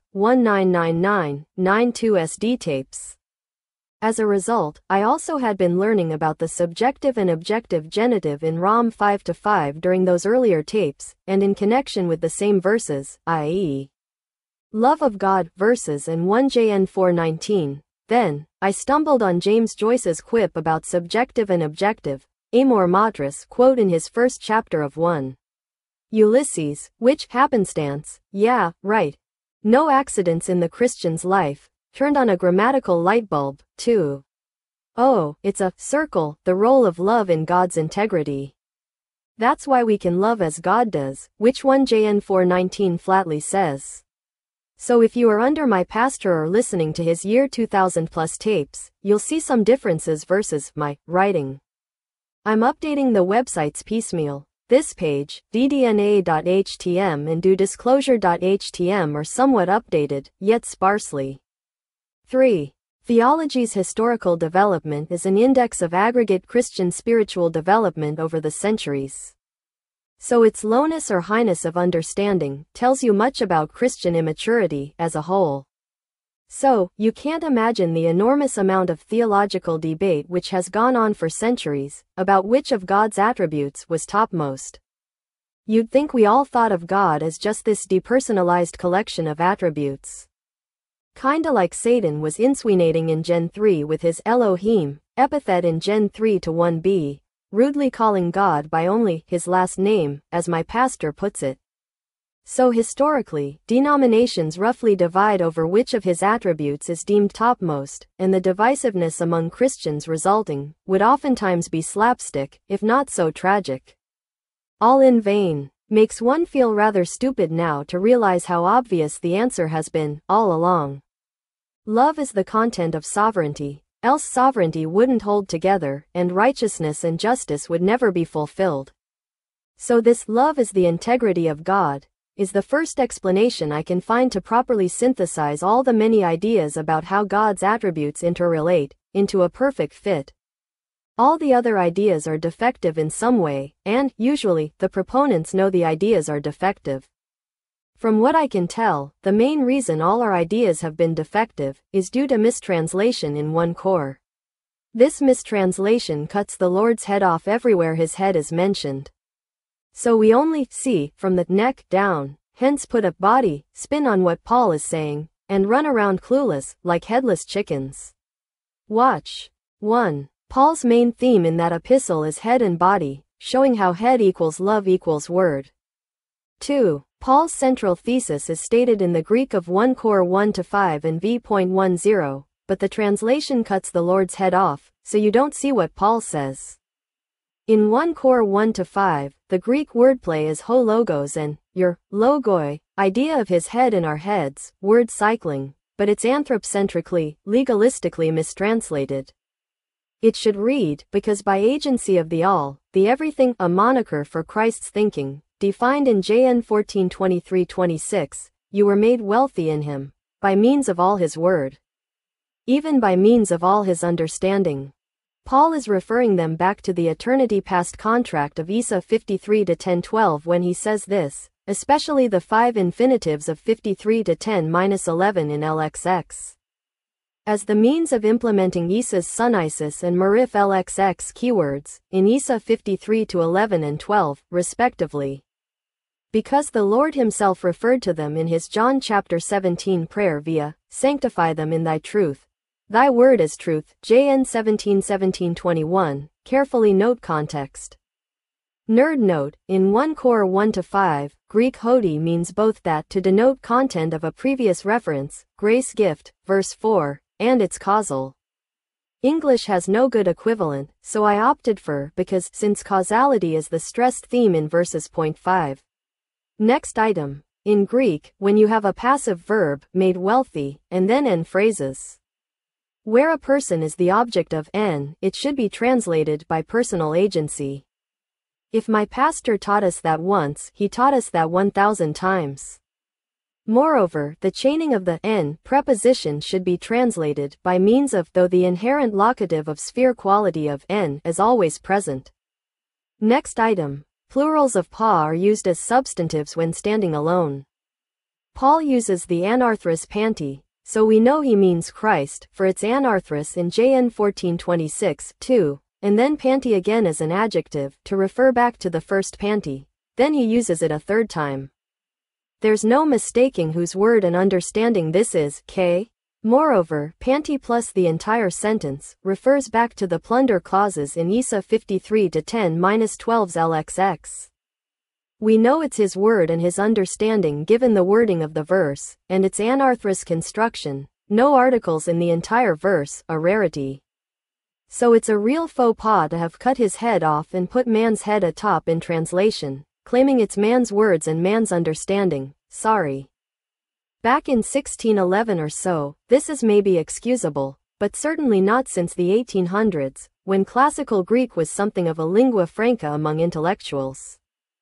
1999, 92 SD tapes. As a result, I also had been learning about the subjective and objective genitive in Rom 5 to 5 during those earlier tapes, and in connection with the same verses, i.e. love of God verses and 1 John 4:19. Then, I stumbled on James Joyce's quip about subjective and objective, amor matris quote in his first chapter of 1 Ulysses, which, happenstance, yeah, right. No accidents in the Christian's life, turned on a grammatical light bulb, too. Oh, it's a circle, the role of love in God's integrity. That's why we can love as God does, which 1 John 4:19 flatly says. So if you are under my pastor or listening to his year 2000 plus tapes, you'll see some differences versus my writing. I'm updating the websites piecemeal. This page, ddna.htm and doDisclosure.htm are somewhat updated, yet sparsely. 3. Theology's historical development is an index of aggregate Christian spiritual development over the centuries. So its lowness or highness of understanding tells you much about Christian immaturity as a whole. So, you can't imagine the enormous amount of theological debate which has gone on for centuries, about which of God's attributes was topmost. You'd think we all thought of God as just this depersonalized collection of attributes. Kinda like Satan was insinuating in Gen 3 with his Elohim epithet in Gen 3 to 1b, rudely calling God by only his last name, as my pastor puts it. So historically, denominations roughly divide over which of his attributes is deemed topmost, and the divisiveness among Christians resulting would oftentimes be slapstick, if not so tragic. All in vain. Makes one feel rather stupid now to realize how obvious the answer has been, all along. Love is the content of sovereignty, else sovereignty wouldn't hold together, and righteousness and justice would never be fulfilled. So this love is the integrity of God, is the first explanation I can find to properly synthesize all the many ideas about how God's attributes interrelate, into a perfect fit. All the other ideas are defective in some way, and, usually, the proponents know the ideas are defective. From what I can tell, the main reason all our ideas have been defective is due to mistranslation in 1 Cor. This mistranslation cuts the Lord's head off everywhere his head is mentioned. So we only see from the neck down, hence put a body spin on what Paul is saying, and run around clueless, like headless chickens. Watch. 1. Paul's main theme in that epistle is head and body, showing how head equals love equals word. 2. Paul's central thesis is stated in the Greek of 1 Cor 1-5 and v.10, but the translation cuts the Lord's head off, so you don't see what Paul says. In 1 Cor 1-5, the Greek wordplay is ho logos and your logoi, idea of his head in our heads, word cycling, but it's anthropocentrically, legalistically mistranslated. It should read, because by agency of the all, the everything, a moniker for Christ's thinking, defined in John 14:23-26, you were made wealthy in him, by means of all his word. Even by means of all his understanding. Paul is referring them back to the eternity past contract of Isa 53 to 10:12 when he says this, especially the 5 infinitives of 53 to 10-11 in LXX. As the means of implementing Isa's Sunisis and Marif LXX keywords, in Isa 53 to 11 and 12, respectively. Because the Lord himself referred to them in his John chapter 17 prayer via, "Sanctify them in thy truth. Thy word is truth." JN 17:17-21, carefully note context. Nerd note, in 1 Cor 1-5, Greek hodi means both that to denote content of a previous reference, grace gift, verse 4, and its causal. English has no good equivalent, so I opted for because since causality is the stressed theme in verses. 5. Next item. In Greek, when you have a passive verb, made wealthy, and then n phrases, where a person is the object of n, it should be translated by personal agency. If my pastor taught us that once, he taught us that 1,000 times. Moreover, the chaining of the n preposition should be translated by means of though the inherent locative of sphere quality of n is always present. Next item. Plurals of pa are used as substantives when standing alone. Paul uses the anarthrous panti, so we know he means Christ, for its anarthrous in JN 14:26, 2, and then panti again as an adjective, to refer back to the first panti. Then he uses it a third time. There's no mistaking whose word and understanding this is, K. Moreover, panti plus the entire sentence, refers back to the plunder clauses in Isa 53 to 10-12's LXX. We know it's his word and his understanding given the wording of the verse, and its anarthrous construction, no articles in the entire verse, a rarity. So it's a real faux pas to have cut his head off and put man's head atop in translation, claiming it's man's words and man's understanding. Sorry. Back in 1611 or so, this is maybe excusable, but certainly not since the 1800s, when classical Greek was something of a lingua franca among intellectuals.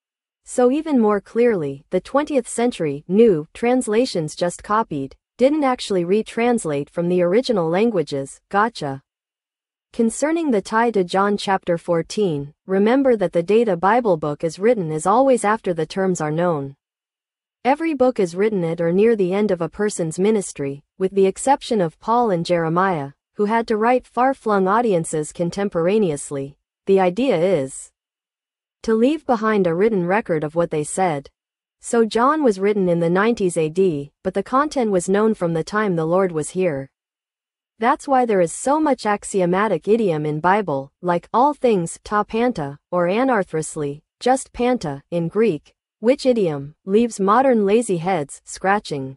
So even more clearly, the 20th century, new, translations just copied, didn't actually retranslate from the original languages, gotcha. Concerning the tie to John chapter 14, remember that the date a Bible book is written is always after the terms are known. Every book is written at or near the end of a person's ministry, with the exception of Paul and Jeremiah, who had to write far-flung audiences contemporaneously. The idea is to leave behind a written record of what they said. So John was written in the 90s AD, but the content was known from the time the Lord was here. That's why there is so much axiomatic idiom in Bible, like all things ta panta, or anarthrously, just panta, in Greek, which idiom leaves modern lazy heads scratching.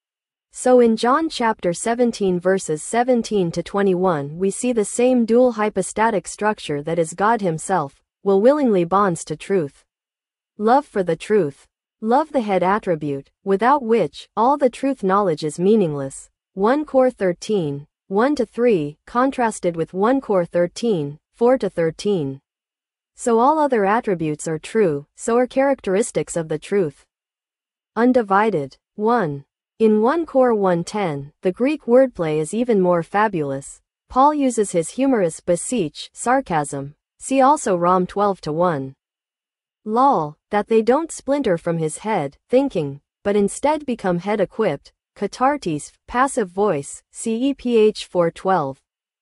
So in John chapter 17 verses 17 to 21 we see the same dual hypostatic structure that is God himself, will willingly bonds to truth. Love for the truth. Love the head attribute, without which, all the truth knowledge is meaningless. 1 Cor 13, 1-3, contrasted with 1 Cor 13, 4-13. So all other attributes are true, so are characteristics of the truth. Undivided. 1. In 1 Cor 1:10, the Greek wordplay is even more fabulous. Paul uses his humorous beseech, sarcasm. See also Rom 12-1. Lol, that they don't splinter from his head, thinking, but instead become head-equipped, katartis, passive voice, CEPH 4:12.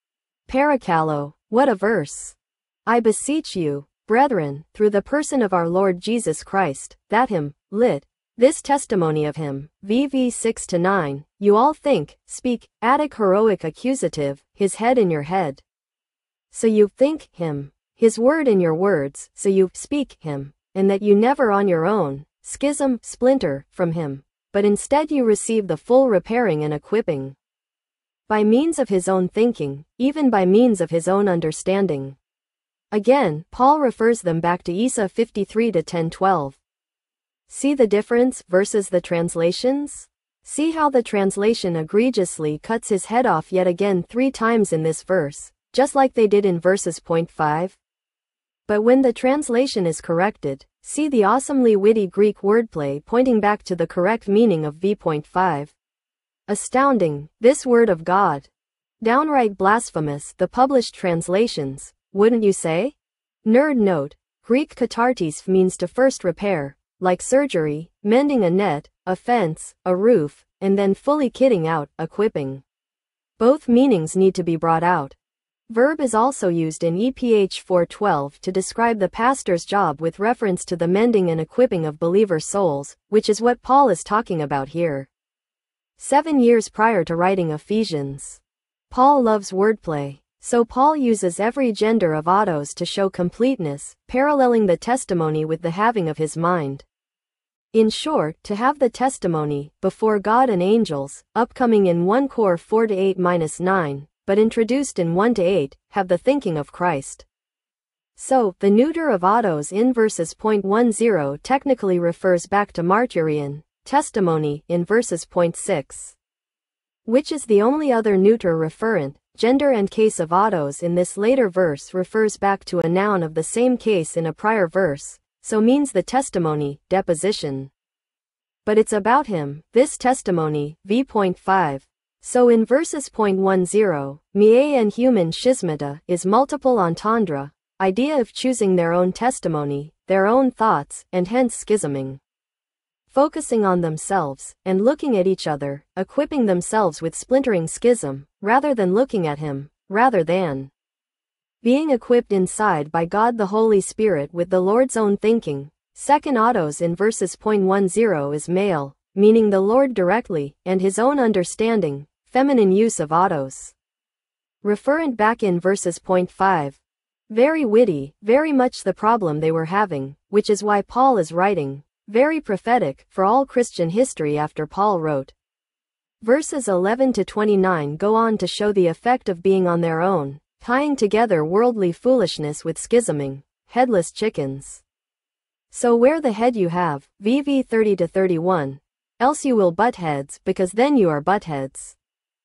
Parakallo, what a verse! I beseech you, brethren, through the person of our Lord Jesus Christ, that him, lit. This testimony of him, VV 6-9, you all think, speak, Attic heroic accusative, his head in your head. So you think him, his word in your words, so you speak him, and that you never on your own, schism, splinter, from him, but instead you receive the full repairing and equipping. By means of his own thinking, even by means of his own understanding. Again, Paul refers them back to Isa 53 to 10:12. See the difference versus the translations? See how the translation egregiously cuts his head off yet again 3 times in this verse, just like they did in verses. 5. But when the translation is corrected, see the awesomely witty Greek wordplay pointing back to the correct meaning of v.5. Astounding, this word of God. Downright blasphemous, the published translations, wouldn't you say? Nerd note: Greek katartes means to first repair, like surgery, mending a net, a fence, a roof, and then fully kitting out, equipping. Both meanings need to be brought out. Verb is also used in EPH 4:12 to describe the pastor's job with reference to the mending and equipping of believer souls, which is what Paul is talking about here. 7 years prior to writing Ephesians. Paul loves wordplay, so Paul uses every gender of autos to show completeness, paralleling the testimony with the having of his mind. In short, to have the testimony, before God and angels, upcoming in 1 Cor 4-8-9, but introduced in 1-8, have the thinking of Christ. So, the neuter of autos in verses .10 technically refers back to martyrion, testimony, in verses .6. Which is the only other neuter referent, gender and case of autos in this later verse refers back to a noun of the same case in a prior verse, so means the testimony, deposition. But it's about him, this testimony, v.5. So in verses .10, mie and human schismata is multiple entendre, idea of choosing their own testimony, their own thoughts, and hence schisming. Focusing on themselves, and looking at each other, equipping themselves with splintering schism, rather than looking at him, rather than being equipped inside by God the Holy Spirit with the Lord's own thinking. Second autos in verses .10 is male, meaning the Lord directly, and his own understanding, feminine use of autos. Referent back in verses .5. Very witty, very much the problem they were having, which is why Paul is writing. Very prophetic, for all Christian history after Paul wrote. Verses 11-29 go on to show the effect of being on their own, tying together worldly foolishness with schisming, headless chickens. So wear the head you have, VV 30-31, else you will butt heads, because then you are butt heads.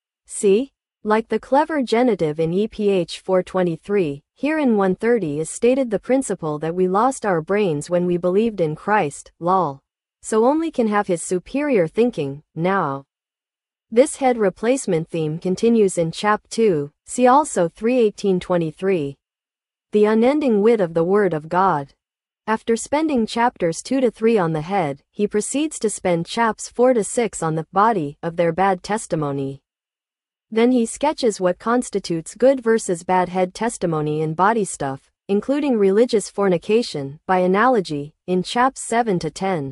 See? Like the clever genitive in EPH 4:23, here in 130 is stated the principle that we lost our brains when we believed in Christ, lol. So only can have his superior thinking, now. This head replacement theme continues in chap 2, see also 3:18-23. The unending wit of the Word of God. After spending chapters 2-3 on the head, he proceeds to spend chaps 4-6 on the body of their bad testimony. Then he sketches what constitutes good versus bad head testimony in body stuff, including religious fornication, by analogy, in chaps 7-10.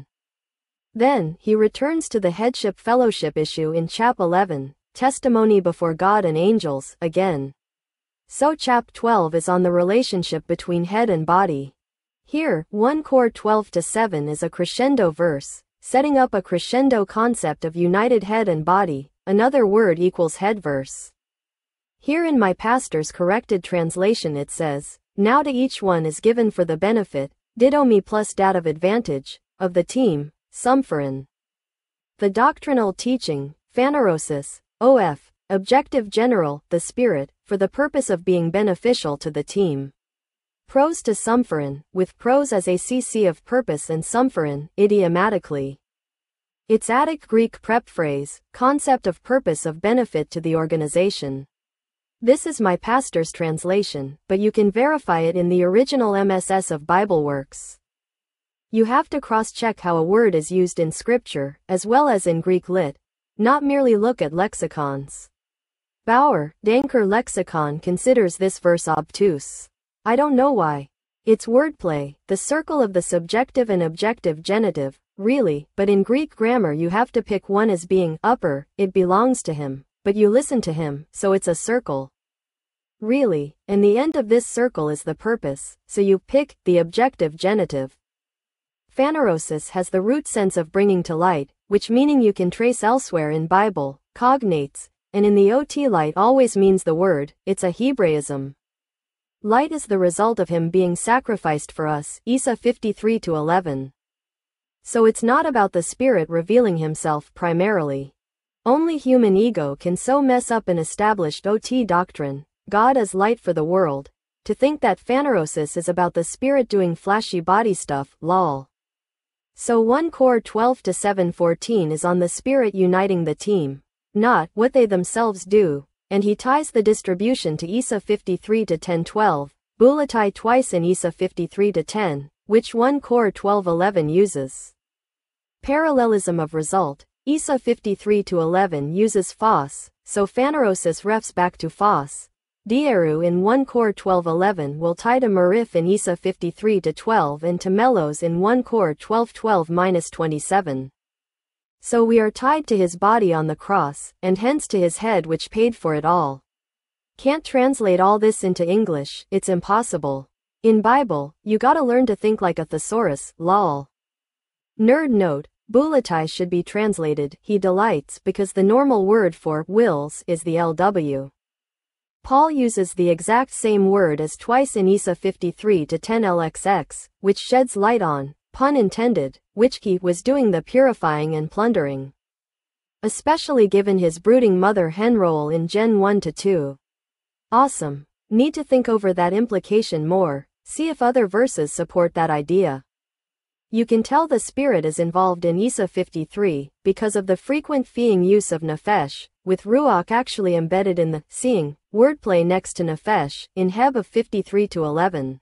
Then, he returns to the headship-fellowship issue in chap 11, testimony before God and angels, again. So chap 12 is on the relationship between head and body. Here, 1 Cor 12-7 is a crescendo verse, setting up a crescendo concept of united head and body. Another word equals head verse. Here in my pastor's corrected translation it says, now to each one is given for the benefit, didomi plus dative advantage, of the team, sumpherin. The doctrinal teaching, phanerosis, OF, objective general, the Spirit, for the purpose of being beneficial to the team. Pros to sumpherin, with pros as acc of purpose and sumpherin, idiomatically. Its Attic Greek prep phrase, concept of purpose of benefit to the organization. This is my pastor's translation, but you can verify it in the original MSS of BibleWorks. You have to cross-check how a word is used in Scripture, as well as in Greek lit, not merely look at lexicons. Bauer, Danker Lexicon considers this verse obtuse. I don't know why. It's wordplay, the circle of the subjective and objective genitive, really, but in Greek grammar you have to pick one as being upper, it belongs to him, but you listen to him, so it's a circle. Really, and the end of this circle is the purpose, so you pick the objective genitive. Phanerosis has the root sense of bringing to light, which meaning you can trace elsewhere in Bible, cognates, and in the OT light always means the word, it's a Hebraism. Light is the result of him being sacrificed for us, Isa 53-11. So it's not about the Spirit revealing himself primarily. Only human ego can so mess up an established OT doctrine, God as light for the world, to think that phanerosis is about the Spirit doing flashy body stuff, lol. So 1 Cor 12-7-14 is on the Spirit uniting the team, not what they themselves do, and he ties the distribution to Isa 53 to 10:12, Bullatai twice in Isa 53 to 10, which 1 Cor 12:11 uses. Parallelism of result, Isa 53 to 11 uses phos, so phanerosis refs back to phos. Dieru in 1 Cor 12:11 will tie to Marif in Isa 53 to 12 and to Melos in 1 Cor 12:12-27. So we are tied to his body on the cross, and hence to his head which paid for it all. Can't translate all this into English, it's impossible. In Bible, you gotta learn to think like a thesaurus, lol. Nerd note, Bullatai should be translated, he delights, because the normal word for wills is the LW. Paul uses the exact same word as twice in Isa 53 to 10 LXX, which sheds light on, pun intended, which he was doing the purifying and plundering. Especially given his brooding mother hen role in Gen 1 to 2. Awesome. Need to think over that implication more, see if other verses support that idea. You can tell the Spirit is involved in Isa 53, because of the frequent feeing use of nephesh, with ruach actually embedded in the seeing wordplay next to nephesh, in Heb of 53 to 11.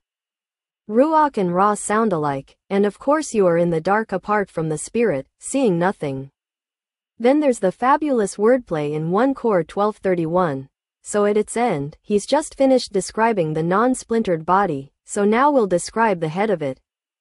Ruach and Ra sound alike, and of course you are in the dark apart from the Spirit, seeing nothing. Then there's the fabulous wordplay in 1 Cor 12:31. So at its end, he's just finished describing the non-splintered body, so now we'll describe the head of it.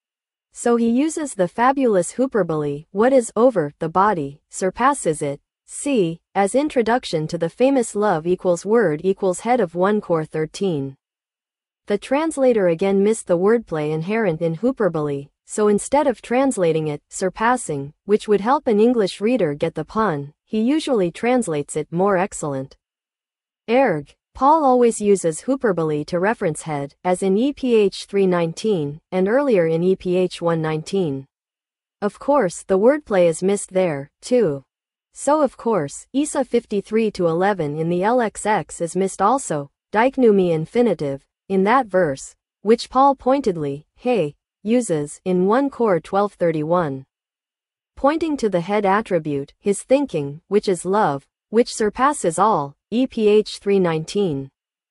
So he uses the fabulous hyperbole, what is over the body, surpasses it, see, as introduction to the famous love equals word equals head of 1 Cor 13. The translator again missed the wordplay inherent in hyperbole, so instead of translating it, surpassing, which would help an English reader get the pun, he usually translates it more excellent. Erg. Paul always uses hyperbole to reference head, as in EPH 3:19, and earlier in EPH 1:19. Of course, the wordplay is missed there, too. So of course, Isa 53 to 11 in the LXX is missed also, diknumi infinitive, in that verse, which Paul pointedly, hey, uses in 1 Cor 12:31. Pointing to the head attribute, his thinking, which is love, which surpasses all, EPH 3:19.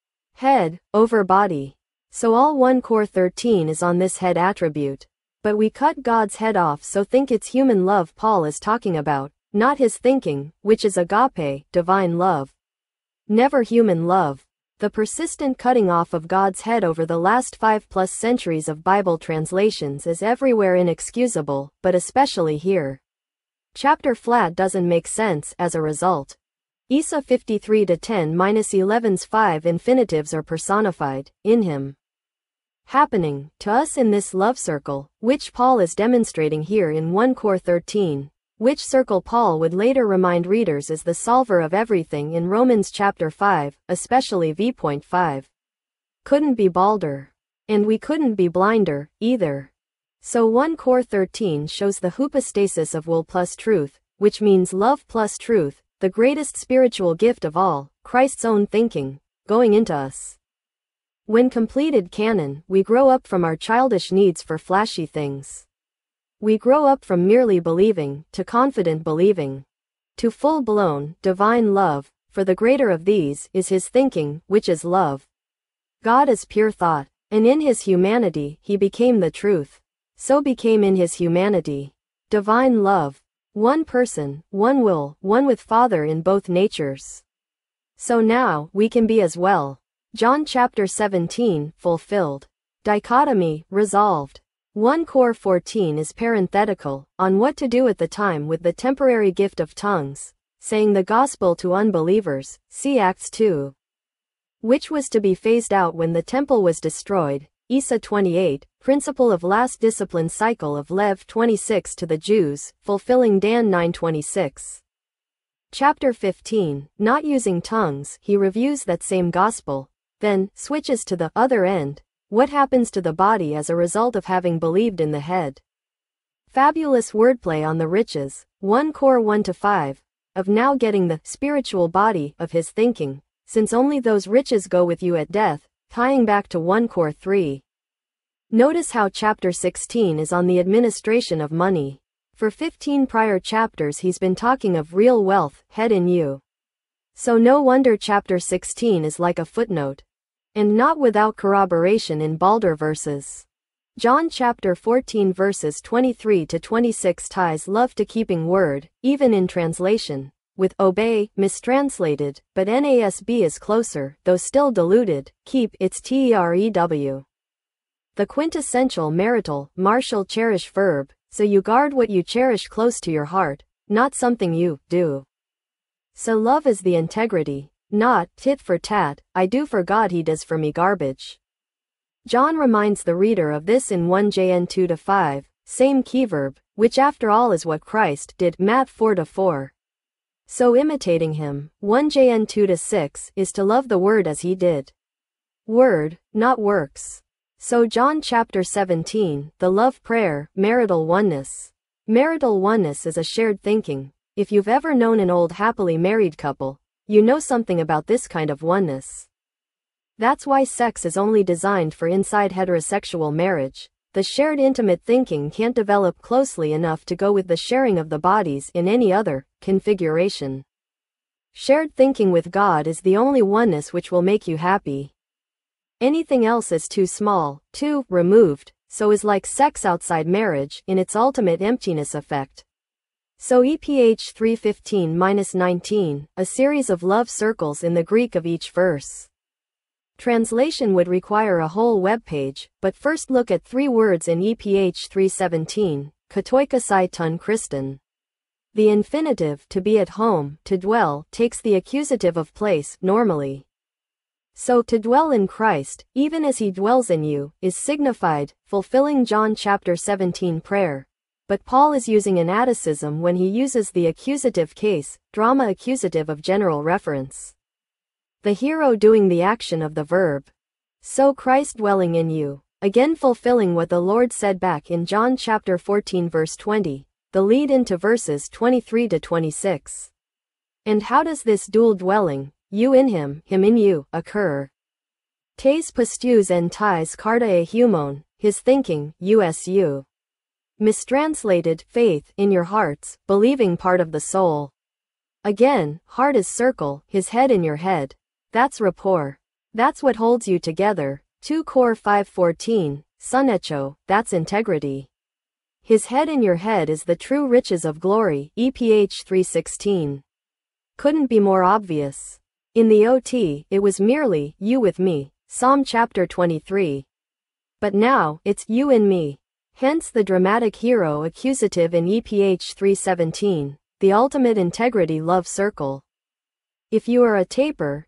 Head, over body. So all 1 Cor 13 is on this head attribute. But we cut God's head off, so think it's human love Paul is talking about, not his thinking, which is agape, divine love. Never human love. The persistent cutting off of God's head over the last 5+ centuries of Bible translations is everywhere inexcusable, but especially here. Chapter flat doesn't make sense as a result. Isa 53 to 10-11's 5 infinitives are personified, in him. Happening, to us in this love circle, which Paul is demonstrating here in 1 Cor 13, which circle Paul would later remind readers is the solver of everything in Romans chapter 5, especially v.5. Couldn't be balder. And we couldn't be blinder, either. So 1 Cor 13 shows the hypostasis of will plus truth, which means love plus truth, the greatest spiritual gift of all, Christ's own thinking, going into us. When completed canon, we grow up from our childish needs for flashy things. We grow up from merely believing, to confident believing. To full-blown, divine love, for the greater of these, is his thinking, which is love. God is pure thought, and in his humanity, he became the truth. So became in his humanity. Divine love. One person, one will, one with Father in both natures. So now, we can be as well. John chapter 17, fulfilled. Dichotomy, resolved. 1 Cor 14 is parenthetical, on what to do at the time with the temporary gift of tongues, saying the gospel to unbelievers, see Acts 2. Which was to be phased out when the temple was destroyed, Isa 28, principle of last discipline cycle of Lev 26 to the Jews, fulfilling Dan 9:26. Chapter 15, not using tongues, he reviews that same gospel, then switches to the other end, what happens to the body as a result of having believed in the head. Fabulous wordplay on the riches, 1 Cor 1-5, of now getting the spiritual body of his thinking, since only those riches go with you at death, tying back to 1 Cor 3. Notice how chapter 16 is on the administration of money. For 15 prior chapters he's been talking of real wealth, head in you. So no wonder chapter 16 is like a footnote. And not without corroboration in Balder verses. John chapter 14 verses 23 to 26 ties love to keeping word, even in translation, with obey, mistranslated, but NASB is closer, though still diluted, keep, it's TEREW. The quintessential marital, martial cherish verb, so you guard what you cherish close to your heart, not something you do. So love is the integrity, not tit for tat, I do for God he does for me garbage. John reminds the reader of this in 1 John 2-5, same key verb, which after all is what Christ did, Matt 4-4. So imitating him, 1 John 2-6, is to love the word as he did. Word, not works. So John chapter 17, the love prayer, marital oneness. Marital oneness is a shared thinking. If you've ever known an old happily married couple, you know something about this kind of oneness. That's why sex is only designed for inside heterosexual marriage. The shared intimate thinking can't develop closely enough to go with the sharing of the bodies in any other configuration. Shared thinking with God is the only oneness which will make you happy. Anything else is too small, too removed, so is like sex outside marriage in its ultimate emptiness effect. So EPH 3:15-19, a series of love circles in the Greek of each verse. Translation would require a whole web page, but first look at 3 words in EPH 3:17, katoikasai ton Christen. The infinitive, to be at home, to dwell, takes the accusative of place, normally. So, to dwell in Christ, even as he dwells in you, is signified, fulfilling John chapter 17 prayer. But Paul is using an atticism when he uses the accusative case, drama accusative of general reference. The hero doing the action of the verb. So Christ dwelling in you, again fulfilling what the Lord said back in John chapter 14 verse 20, the lead into verses 23 to 26. And how does this dual dwelling, you in him in you, occur? Tes pistus en ties carta e humon, his thinking, usu. Mistranslated, faith, in your hearts, believing part of the soul. Again, heart is circle, his head in your head. That's rapport. That's what holds you together. 2 Cor 5:14, sunecho, that's integrity. His head in your head is the true riches of glory, EPH 3:16. Couldn't be more obvious. In the OT, it was merely, you with me, Psalm chapter 23. But now, it's you in me. Hence the dramatic hero accusative in EPH 3:17, the ultimate integrity love circle. If you are a taper,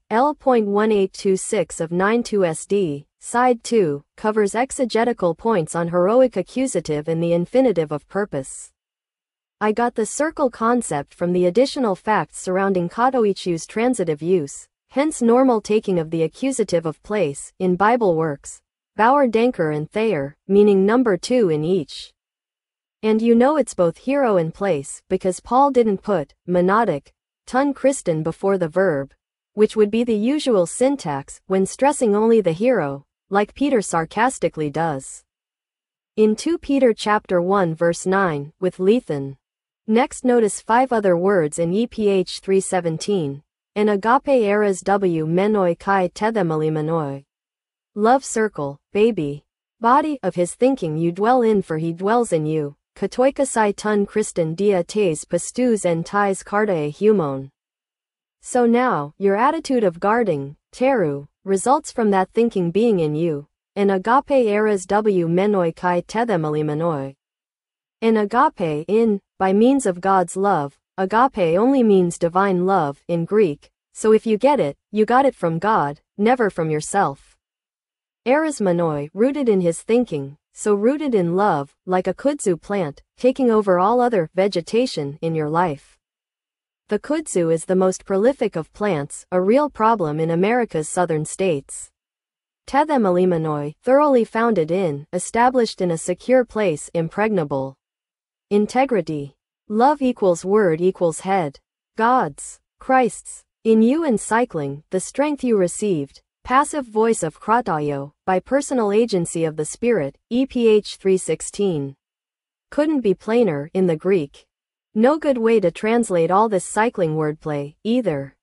L.1826 of 92 SD, side 2, covers exegetical points on heroic accusative and the infinitive of purpose. I got the circle concept from the additional facts surrounding katoichu's transitive use, hence normal taking of the accusative of place, in Bible works, Bauer Denker and Thayer, meaning number 2 in each. And you know it's both hero and place, because Paul didn't put monadic ton Christen before the verb, which would be the usual syntax when stressing only the hero, like Peter sarcastically does. In 2 Peter chapter 1 verse 9, with lethen. Next notice 5 other words in EPH 3:17, and agape eras w menoi kai tethemali menoi. Love circle, baby. Body of his thinking you dwell in for he dwells in you. Katoikasai ton Christen dia tes pistus en ties carta e humon. So now, your attitude of guarding, teru, results from that thinking being in you, and agape eras w menoi kai tethemali menoi. And agape in, by means of God's love, agape only means divine love in Greek, so if you get it, you got it from God, never from yourself. Eras menoi, rooted in his thinking, so rooted in love, like a kudzu plant, taking over all other vegetation in your life. The kudzu is the most prolific of plants, a real problem in America's southern states. Tethemali menoi, thoroughly founded in, established in a secure place, impregnable. Integrity. Love equals word equals head. God's, Christ's, in you and cycling, the strength you received. Passive voice of krataio, by personal agency of the Spirit, EPH 3:16. Couldn't be plainer in the Greek. No good way to translate all this cycling wordplay, either.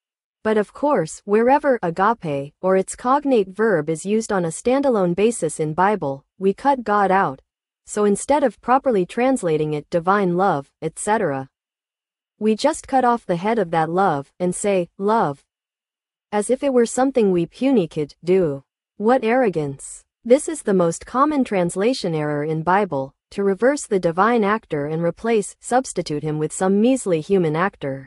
But of course, wherever agape or its cognate verb is used on a standalone basis in Bible, we cut God out. So instead of properly translating it divine love, etc., we just cut off the head of that love and say, love. As if it were something we puny could do. What arrogance. This is the most common translation error in Bible, to reverse the divine actor and substitute him with some measly human actor.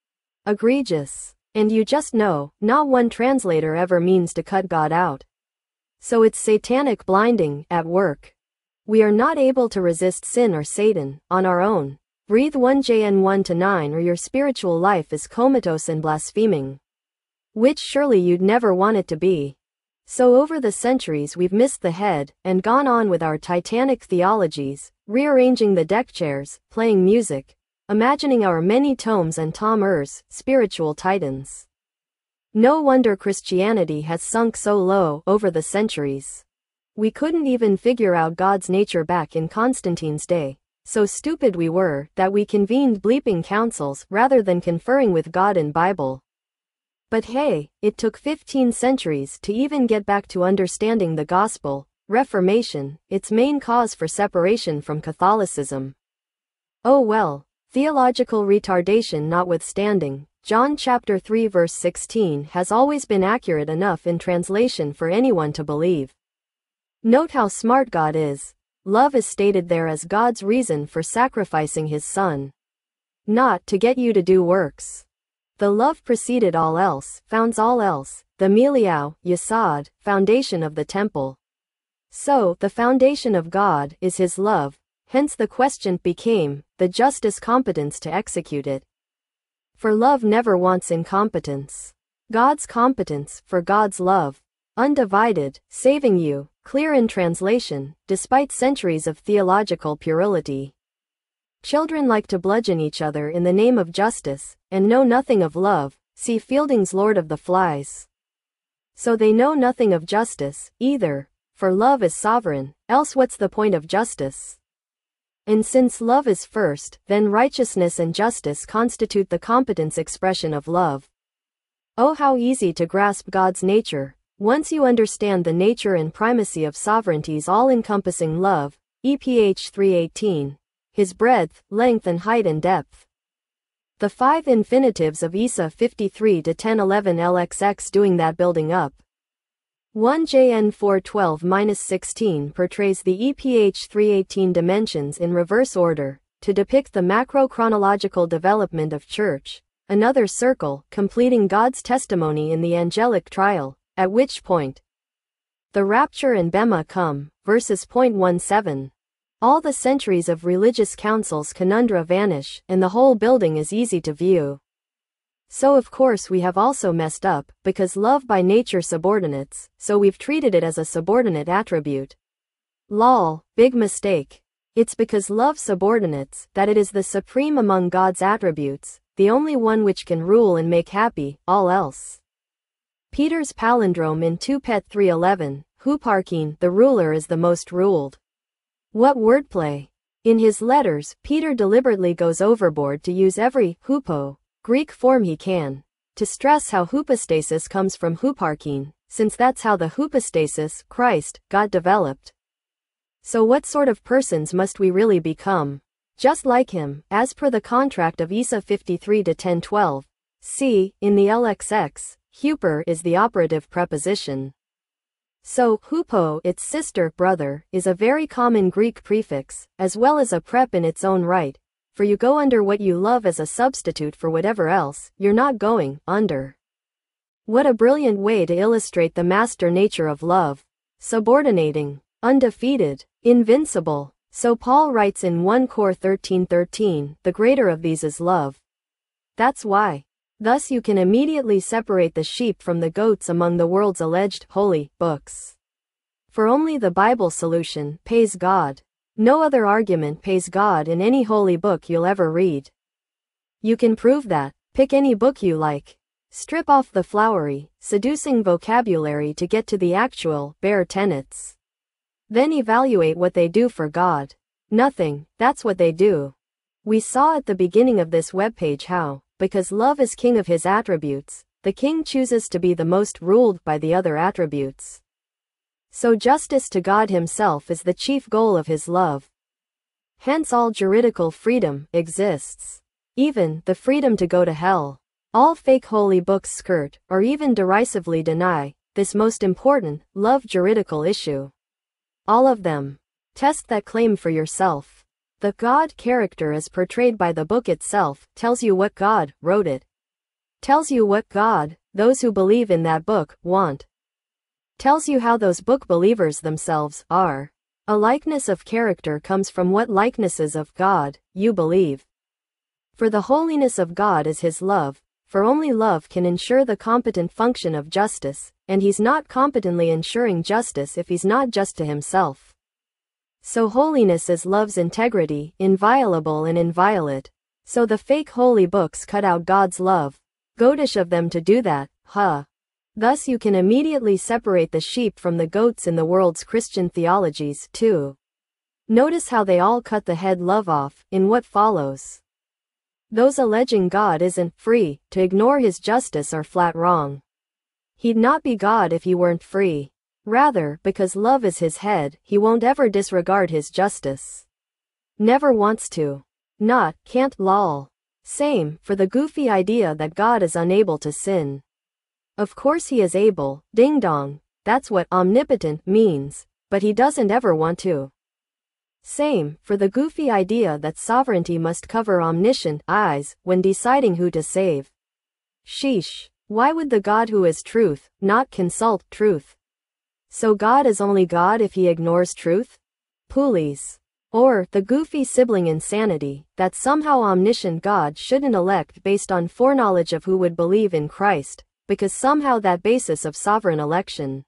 Egregious. And you just know, not one translator ever means to cut God out. So it's satanic blinding at work. We are not able to resist sin or Satan on our own. Breathe 1 John 1-9 or your spiritual life is comatose and blaspheming. Which surely you'd never want it to be. So over the centuries we've missed the head, and gone on with our titanic theologies, rearranging the deck chairs, playing music, imagining our many tomes and Tom Er's spiritual titans. No wonder Christianity has sunk so low over the centuries. We couldn't even figure out God's nature back in Constantine's day. So stupid we were, that we convened bleeping councils rather than conferring with God in Bible. But hey, it took 15 centuries to even get back to understanding the gospel, Reformation, its main cause for separation from Catholicism. Oh well, theological retardation notwithstanding, John chapter 3 verse 16 has always been accurate enough in translation for anyone to believe. Note how smart God is. Love is stated there as God's reason for sacrificing his son. Not to get you to do works. The love preceded all else, founds all else, the miliau, yasad, foundation of the temple. So, the foundation of God is his love, hence the question became, the justice competence to execute it. For love never wants incompetence. God's competence, for God's love. Undivided, saving you, clear in translation, despite centuries of theological puerility. Children like to bludgeon each other in the name of justice, and know nothing of love, see Fielding's Lord of the Flies. So they know nothing of justice, either, for love is sovereign, else what's the point of justice? And since love is first, then righteousness and justice constitute the competence expression of love. Oh how easy to grasp God's nature, once you understand the nature and primacy of sovereignty's all-encompassing love, EPH 3:18. His breadth, length and height and depth. The 5 infinitives of Isa 53-1011 LXX doing that building up. 1 JN 4:12-16 portrays the EPH 3:18 dimensions in reverse order, to depict the macro-chronological development of church, another circle, completing God's testimony in the angelic trial, at which point the rapture and Bema come, verses 17. All the centuries of religious councils conundra vanish, and the whole building is easy to view. So of course we have also messed up, because love by nature subordinates, so we've treated it as a subordinate attribute. Lol, big mistake. It's because love subordinates, that it is the supreme among God's attributes, the only one which can rule and make happy, all else. Peter's palindrome in 2 Pet 3:11, huparkin, the ruler is the most ruled. What wordplay! In his letters, Peter deliberately goes overboard to use every hupo Greek form he can, to stress how hypostasis comes from huparkin, since that's how the hypostasis, Christ, got developed. So what sort of persons must we really become? Just like him, as per the contract of Isa 53-1012. See, in the LXX, huper is the operative preposition. So, hupo, its sister, brother, is a very common Greek prefix, as well as a prep in its own right, for you go under what you love as a substitute for whatever else, you're not going under. What a brilliant way to illustrate the master nature of love. Subordinating, undefeated, invincible. So Paul writes in 1 Cor 13:13, the greater of these is love. That's why. Thus you can immediately separate the sheep from the goats among the world's alleged holy books. For only the Bible solution pays God. No other argument pays God in any holy book you'll ever read. You can prove that. Pick any book you like. Strip off the flowery, seducing vocabulary to get to the actual, bare tenets. Then evaluate what they do for God. Nothing, that's what they do. We saw at the beginning of this webpage how, because love is king of his attributes, the king chooses to be the most ruled by the other attributes. So justice to God himself is the chief goal of his love. Hence all juridical freedom exists. Even the freedom to go to hell. All fake holy books skirt, or even derisively deny, this most important, love juridical issue. All of them. Test that claim for yourself. The God character as portrayed by the book itself tells you what God wrote it. Tells you what God, those who believe in that book, want. Tells you how those book believers themselves are. A likeness of character comes from what likenesses of God you believe. For the holiness of God is his love, for only love can ensure the competent function of justice, and he's not competently ensuring justice if he's not just to himself. So holiness is love's integrity, inviolable and inviolate. So the fake holy books cut out God's love. Goatish of them to do that, huh? Thus you can immediately separate the sheep from the goats in the world's Christian theologies, too. Notice how they all cut the head love off, in what follows. Those alleging God isn't free to ignore his justice are flat wrong. He'd not be God if he weren't free. Rather, because love is his head, he won't ever disregard his justice. Never wants to. Not, can't lol. Same, for the goofy idea that God is unable to sin. Of course he is able, ding dong, that's what omnipotent means, but he doesn't ever want to. Same, for the goofy idea that sovereignty must cover omniscient eyes when deciding who to save. Sheesh, why would the God who is truth not consult truth? So God is only God if he ignores truth? Poolies. Or, the goofy sibling insanity, that somehow omniscient God shouldn't elect based on foreknowledge of who would believe in Christ, because somehow that basis of sovereign election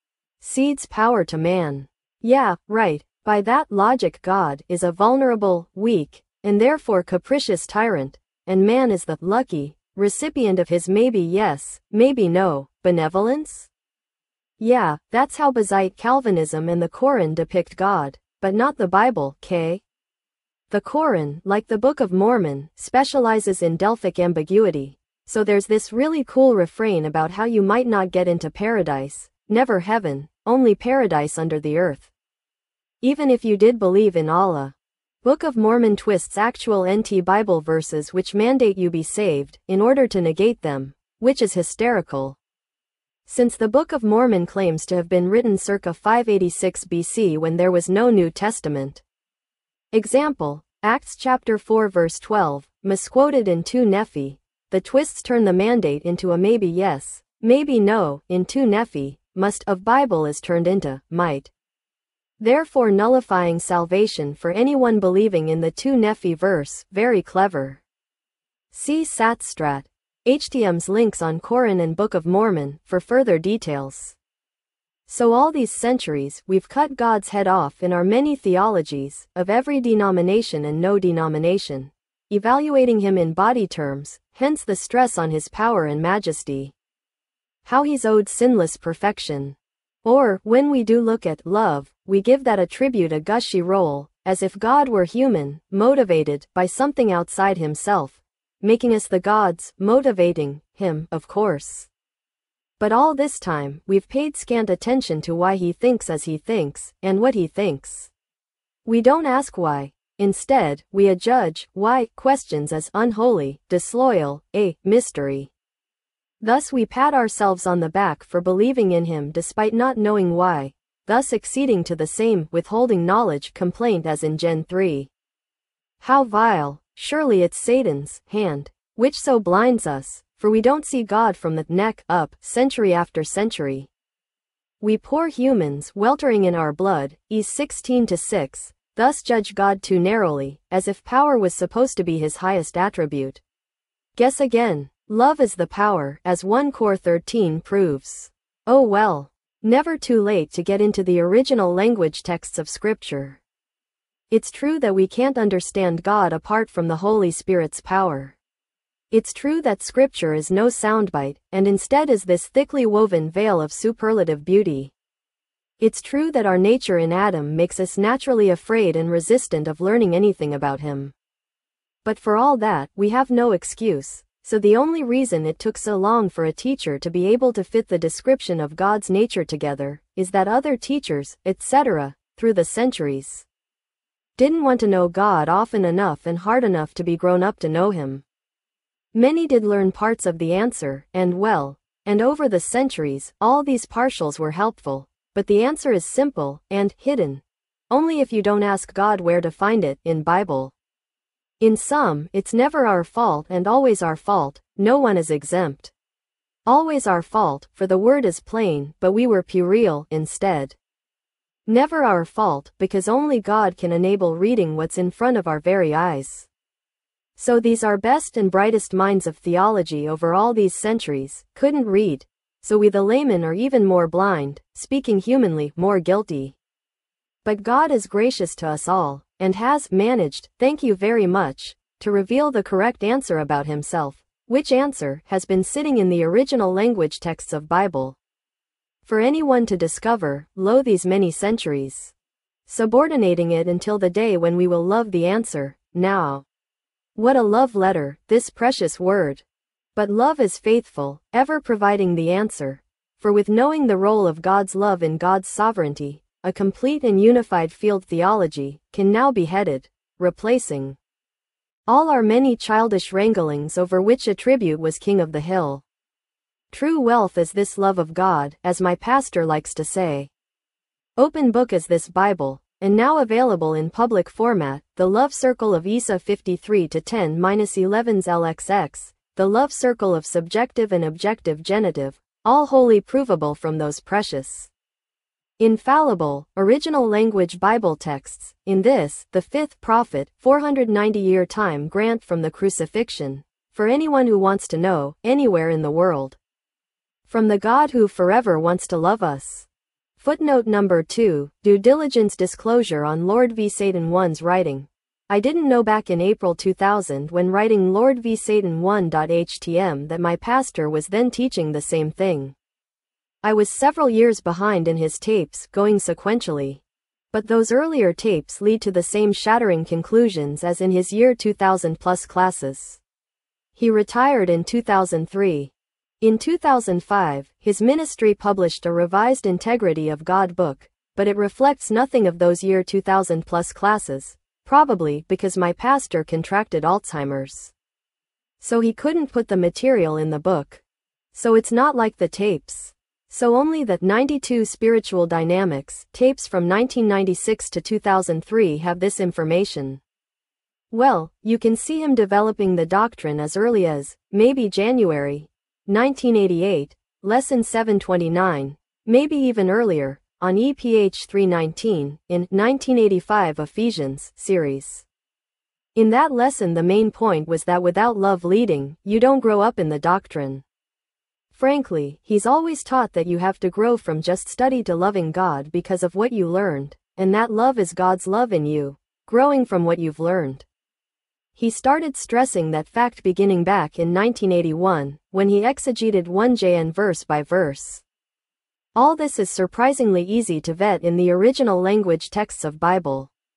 cedes power to man. Yeah, right, by that logic God is a vulnerable, weak, and therefore capricious tyrant, and man is the lucky recipient of his maybe yes, maybe no, benevolence? Yeah, that's how Bazite Calvinism and the Koran depict God. But not the Bible, K. The Koran, like the Book of Mormon, specializes in Delphic ambiguity, so there's this really cool refrain about how you might not get into paradise, never heaven, only paradise under the earth. Even if you did believe in Allah. Book of Mormon twists actual NT Bible verses which mandate you be saved, in order to negate them, which is hysterical. Since the Book of Mormon claims to have been written circa 586 BC when there was no New Testament. Example, Acts chapter 4 verse 12, misquoted in 2 Nephi, the twists turn the mandate into a maybe yes, maybe no, in 2 Nephi, must of Bible is turned into might. Therefore nullifying salvation for anyone believing in the 2 Nephi verse, very clever. See Satstrat. HTM's links on Koran and Book of Mormon for further details. So all these centuries we've cut God's head off in our many theologies, of every denomination and no denomination, evaluating him in body terms, hence the stress on his power and majesty. How he's owed sinless perfection. Or, when we do look at love, we give that attribute a gushy role, as if God were human, motivated by something outside himself, making us the gods, motivating him, of course. But all this time, we've paid scant attention to why he thinks as he thinks, and what he thinks. We don't ask why. Instead, we adjudge why questions as unholy, disloyal, a mystery. Thus we pat ourselves on the back for believing in him despite not knowing why, thus acceding to the same withholding knowledge complaint as in Gen 3. How vile! Surely it's Satan's hand, which so blinds us, for we don't see God from the neck up, century after century. We poor humans, weltering in our blood, Es 16-6, thus judge God too narrowly, as if power was supposed to be his highest attribute. Guess again, love is the power, as 1 Cor 13 proves. Oh well, never too late to get into the original language texts of Scripture. It's true that we can't understand God apart from the Holy Spirit's power. It's true that Scripture is no soundbite, and instead is this thickly woven veil of superlative beauty. It's true that our nature in Adam makes us naturally afraid and resistant of learning anything about him. But for all that, we have no excuse, So the only reason it took so long for a teacher to be able to fit the description of God's nature together is that other teachers, etc., through the centuries, didn't want to know God often enough and hard enough to be grown up to know Him. Many did learn parts of the answer, and over the centuries, all these partials were helpful, but the answer is simple and hidden. Only if you don't ask God where to find it in Bible. In sum, it's never our fault and always our fault, no one is exempt. Always our fault, for the word is plain, but we were puerile instead. Never our fault, because only God can enable reading what's in front of our very eyes. So these our best and brightest minds of theology over all these centuries couldn't read, so we the laymen are even more blind, speaking humanly, more guilty. But God is gracious to us all, and has managed, thank you very much, to reveal the correct answer about Himself, which answer has been sitting in the original language texts of Bible for anyone to discover, lo these many centuries, subordinating it until the day when we will love the answer, now. What a love letter, this precious word! But love is faithful, ever providing the answer, for with knowing the role of God's love in God's sovereignty, a complete and unified field theology can now be headed, replacing all our many childish wranglings over which attribute was king of the hill. True wealth is this love of God, as my pastor likes to say. Open book is this Bible, and now available in public format, the Love Circle of Isa 53-10-11's LXX, the Love Circle of Subjective and Objective Genitive, all wholly provable from those precious, infallible, original language Bible texts, in this, the fifth prophet, 490-year time grant from the crucifixion, for anyone who wants to know, anywhere in the world. From the God who forever wants to love us. Footnote number 2, due diligence disclosure on Lord v. Satan 1's writing. I didn't know back in April 2000 when writing Lord v. Satan 1.htm that my pastor was then teaching the same thing. I was several years behind in his tapes, going sequentially. But those earlier tapes lead to the same shattering conclusions as in his year 2000 plus classes. He retired in 2003. In 2005, his ministry published a revised Integrity of God book, but it reflects nothing of those year 2000 plus classes, probably because my pastor contracted Alzheimer's. So he couldn't put the material in the book. So it's not like the tapes. So only that 92 Spiritual Dynamics tapes from 1996 to 2003 have this information. Well, you can see him developing the doctrine as early as, maybe January 1988, Lesson 729, maybe even earlier, on EPH 319, in 1985 Ephesians series. In that lesson the main point was that without love leading, you don't grow up in the doctrine. Frankly, he's always taught that you have to grow from just study to loving God because of what you learned, and that love is God's love in you, growing from what you've learned. He started stressing that fact beginning back in 1981, when he exegeted 1JN verse by verse. All this is surprisingly easy to vet in the original language texts of Bible.